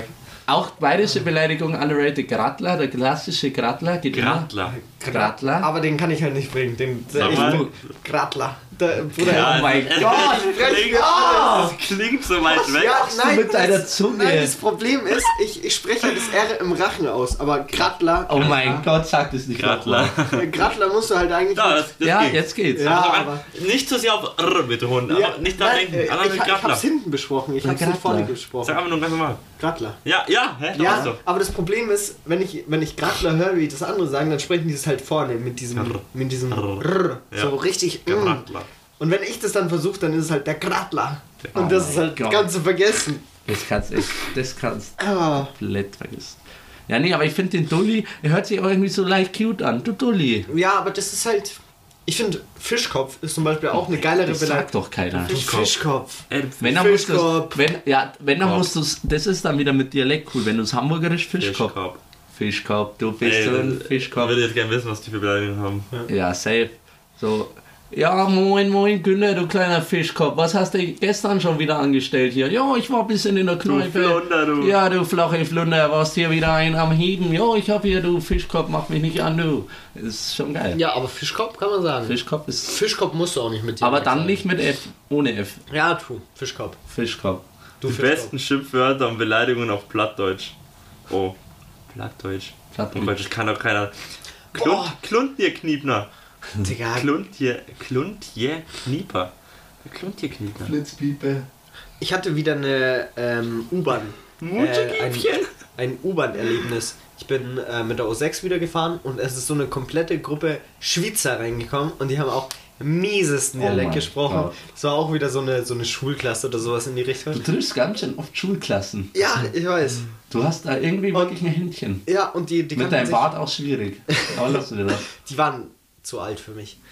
Auch bayerische Beleidigung underrated. Gradler, der klassische Gradler. Geht Gradler. immer. Gradler. Aber den kann ich halt nicht bringen. Den, Sag ich, mal. Gradler. Der, Bruder, Ja, Oh mein das- Gott, das klingt, das klingt so weit weg. Ja, nein, mit deiner das, Zunge? Nein, das Problem ist, ich, ich spreche ja das R im Rachen aus, aber Gradler. Oh mein Gott, sag das nicht Gradler. Äh, Gradler musst du halt eigentlich. Ja, das, das Ja, geht. jetzt geht's. Ja, Also, aber. nicht zu sehr auf R betonen, Ja, aber nicht daran nein, denken. äh, Aber ich, mit ich hab's Gradler. hinten besprochen, ich Ja, hab's nicht vorne Gradler. gesprochen. Sag einfach nur ganz normal. Gradler. Ja, ja, hä? Doch, Ja, hast du. aber das Problem ist, wenn ich, wenn ich Gradler höre, wie das andere sagen, dann sprechen die das halt vorne mit diesem, R. mit diesem R. R, Ja. so richtig. mm. Gradler. Und wenn ich das dann versuche, dann ist es halt der Gradler. Oh Und das mein ist halt Gott. ganz zu vergessen. Das kannst echt, das kannst Ah, komplett vergessen. Ja, nee, aber ich finde den Dulli, er hört sich auch irgendwie so leicht cute an. Du Dulli. ja, aber das ist halt. Ich finde, Fischkopf ist zum Beispiel auch eine geilere Das sagt doch keiner. Fischkopf. Fischkopf. Ey, Wenn dann musst du's, Fischkopf. wenn, ja, wenn dann Kopf. musst du das ist dann wieder mit Dialekt cool, wenn du es hamburgerisch Fischkopf. Fischkopf. Fischkopf, du bist Ey, so ein Ich Fischkopf. würde jetzt gerne wissen, was die für Beleidigungen haben. Ja, safe. So, ja, moin, moin, Günther, du kleiner Fischkopf. Was hast du gestern schon wieder angestellt hier? Ja, ich war ein bisschen in der Kneipe. Flunder, du. Ja, du flache Flunder, warst hier wieder ein am Heben. Ja, ich hab hier, du Fischkopf, mach mich nicht an, du. Das ist schon geil. Ja, aber Fischkopf kann man sagen. Fischkopf ist. Fischkopf musst du auch nicht mit dir. Aber dann nicht mit F, ohne F. Ja, tu. Fischkopf. Fischkopf. Du Die Fischkopf. besten Schimpfwörter und Beleidigungen auf Plattdeutsch. Oh, Plattdeutsch. Plattdeutsch. Oh Gott, das kann doch keiner. Klunt, Boah. Kluntje Kniepner. Digga. Kluntje, Kluntje Knieper. Kluntje Knieper. Flitzpiepe. Ich hatte wieder eine ähm, U-Bahn. Äh, ein Mutschegiebchen. ein U-Bahn-Erlebnis. Ich bin äh, mit der O sechs wieder gefahren und es ist so eine komplette Gruppe Schweizer reingekommen und die haben auch miesesten Oh Dialekt mein gesprochen. Gott. Es war auch wieder so eine, so eine Schulklasse oder sowas in die Richtung. Du triffst ganz schön oft Schulklassen. Ja, ich weiß. Du hast da irgendwie wirklich ein Händchen. Ja, und die, die, Mit kannten deinem sich- Bart auch schwierig. Aber lass du dir das. die waren zu alt für mich.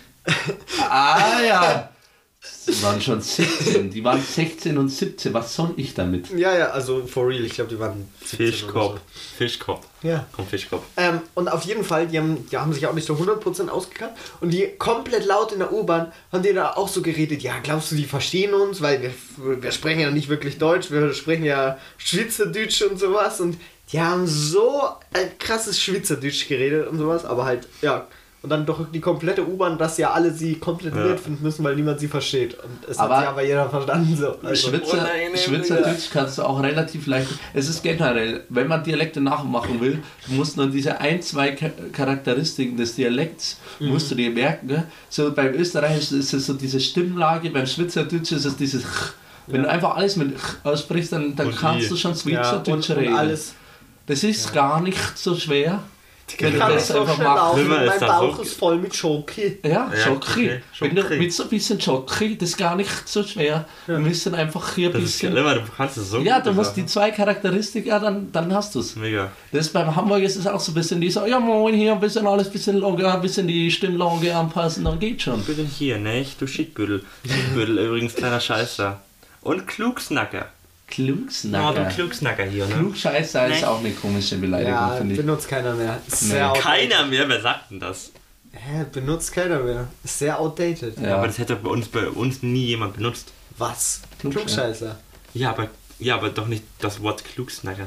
Ah ja. Die waren schon siebzehn. Die waren sechzehn und siebzehn. Was soll ich damit? Ja, ja, also for real. Ich glaube, die waren siebzehn oder Fischkopf. Fischkopf. so. Ja. Komm, Fischkopf. Ähm, und auf jeden Fall, die haben, die haben sich auch nicht so hundert Prozent ausgekannt. Und die komplett laut in der U-Bahn haben die da auch so geredet, ja, glaubst du, die verstehen uns? Weil wir, wir sprechen ja nicht wirklich Deutsch, wir sprechen ja Schweizerdeutsch und sowas. Und die haben so ein krasses Schweizerdeutsch geredet und sowas, aber halt, ja. Und dann doch die komplette U-Bahn, dass ja alle sie komplett Ja. weird finden müssen, weil niemand sie versteht. Und es Aber hat sich aber jeder verstanden. So. Also, Schwitzer, unangenehm, Schwitzerdeutsch kannst du auch relativ leicht. Es ist generell, wenn man Dialekte nachmachen will, du musst nur diese ein, zwei Cha- Charakteristiken des Dialekts musst du dir merken. Ne? So beim Österreichischen ist es so diese Stimmlage, beim Schweizerdeutsch ist es dieses Ch. Wenn du einfach alles mit Ch aussprichst, dann, dann Und kannst I. du schon ja, Schweizerdeutsch und, und reden. alles. Das ist gar nicht so schwer. Wenn du Kann das ich so einfach schnell machst. laufen, Immer mein ist das Bauch so- ist voll mit Schoki. Ja, Ja, Schoki. okay. Wenn du Schoki. mit so ein bisschen Schoki, das ist gar nicht so schwer. Wir müssen einfach hier ein Das ist bisschen. immer, du kannst es so Ja, gut du musst die sagen. zwei Charakteristika, dann, dann hast du es. Mega. Das beim Hamburg ist es auch so ein bisschen, die sagen, ja moin, hier ein bisschen alles, ein bisschen longer, ein bisschen die Stimmlage anpassen, dann geht schon. Ich bin hier, ne? Du Shitbüttel. Shitbüttel, übrigens kleiner Scheißer. Und Klugsnacker. Ah, du Klugsnacker. Klugsnacker hier, ne? Klugscheißer ist Nee. auch eine komische Beleidigung, Ja, finde ich. benutzt keiner mehr. Ist Nee. sehr outdated. Keiner mehr, wer sagt denn das? Hä, benutzt keiner mehr. Ist sehr outdated. Ja. Aber das hätte bei uns, bei uns nie jemand benutzt. Was? Klugscheißer. Klugscheißer. Ja, aber, ja, aber doch nicht das Wort Klugsnacker.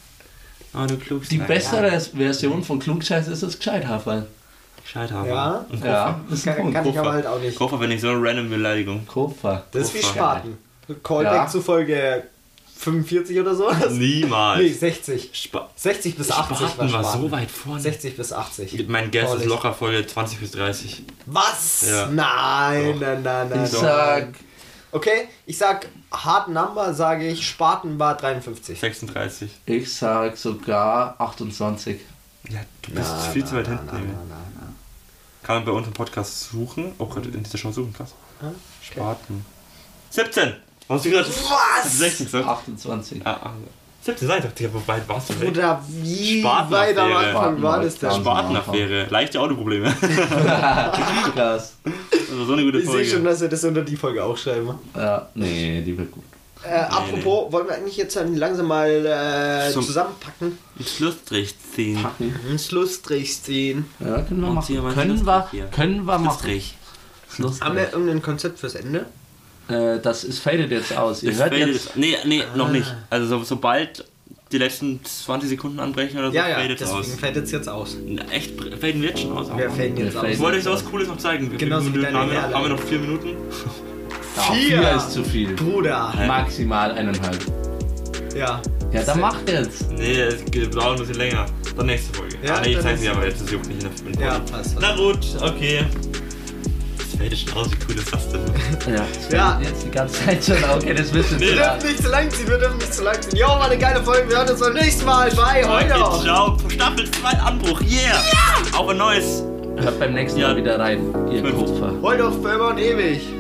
Oh, du Die Klugsnacker. bessere Version von Klugscheißer ist das Gescheithafer. Scheithaber. Ja. Und Ja, Koffer. das ist ein Kann, Punkt. kann ich Koffer. aber halt auch nicht. Koffer, wenn ich so eine random Beleidigung. Koffer. Das ist wie Koffer. Spaten. Callback Ja. zu Folge fünfundvierzig oder so? Niemals. Nee, sechzig. Spa sechzig bis achtzig Spaten war Spaten. so weit vorne. sechzig bis achtzig. Mein Guess ist Callback. locker Folge zwanzig bis dreißig. Was? Ja. Nein, Doch. nein, nein, nein. Ich nein. sag, Okay, ich sag Hard Number, sage ich, Spaten war dreiundfünfzig. sechsunddreißig. ich sag sogar achtundzwanzig. Ja, du bist viel zu weit hinten. Junge. Kann man bei uns im Podcast suchen? Oh Gott, in dieser Show suchen, krass. Ja, Spaten. siebzehn! Was hast du gesagt? Was? sechzehn gesagt? achtundzwanzig. Ah, ah. siebzehn, sag ich doch, Digga, wo weit warst du? ey? Bruder, wie Spatenaffäre. weit am Anfang war das denn? Spaten- Spatenaffäre, leichte Autoprobleme. Krass. Also so eine gute Ich sehe schon, Folge. dass wir das unter die Folge auch schreiben. Ja, nee, die wird gut. Äh, apropos, wollen wir eigentlich jetzt dann langsam mal äh, Zum- zusammenpacken? Einen Schlussstrich ziehen. Packen. Einen Schlussstrich ziehen. Ja, können wir Und machen. hier mal Können wir, Schlussstrich hier. können wir machen. Schlussstrich. Schlussstrich. Haben wir irgendein Konzept fürs Ende? Äh, das ist fadet jetzt aus. Ihr Das hört fällt jetzt. jetzt, nee, nee, noch nicht. Also so, sobald die letzten zwanzig Sekunden anbrechen oder so, Ja, ja, fadet deswegen aus. fällt jetzt jetzt aus. Na, echt, faden wir jetzt schon aus? Wir faden jetzt Wir aus. Ich wollte euch so was Cooles noch zeigen. Wie viele Genauso wie Minuten deine haben wir, noch, Herleitung. haben wir noch vier Minuten? Ja, Vier. vier ist zu viel. Bruder. Maximal eineinhalb. Ja. Ja, dann macht jetzt. Nee, es geht- dauert ein bisschen länger. Dann nächste Folge. Ja, ah, nee, ich dann zeige ist- sie aber jetzt, das juckt nicht in der Folge. Ja, passt. Na gut, okay. Das fadet schon aus, wie cool ist das denn? Ja, das Ja. ja. Jetzt die ganze Zeit schon. Okay, das wisst Wir ihr. dürfen nicht zu lang ziehen, wir dürfen nicht zu lang ziehen. Jo, war eine geile Folge, wir hören uns beim nächsten Mal bei Okay, heute. ciao. Staffel zwei Anbruch, yeah! Auch ein neues. Hört beim nächsten Ja. Mal wieder rein, ihr Fünf. Kupfer. Heute auf für immer und ewig.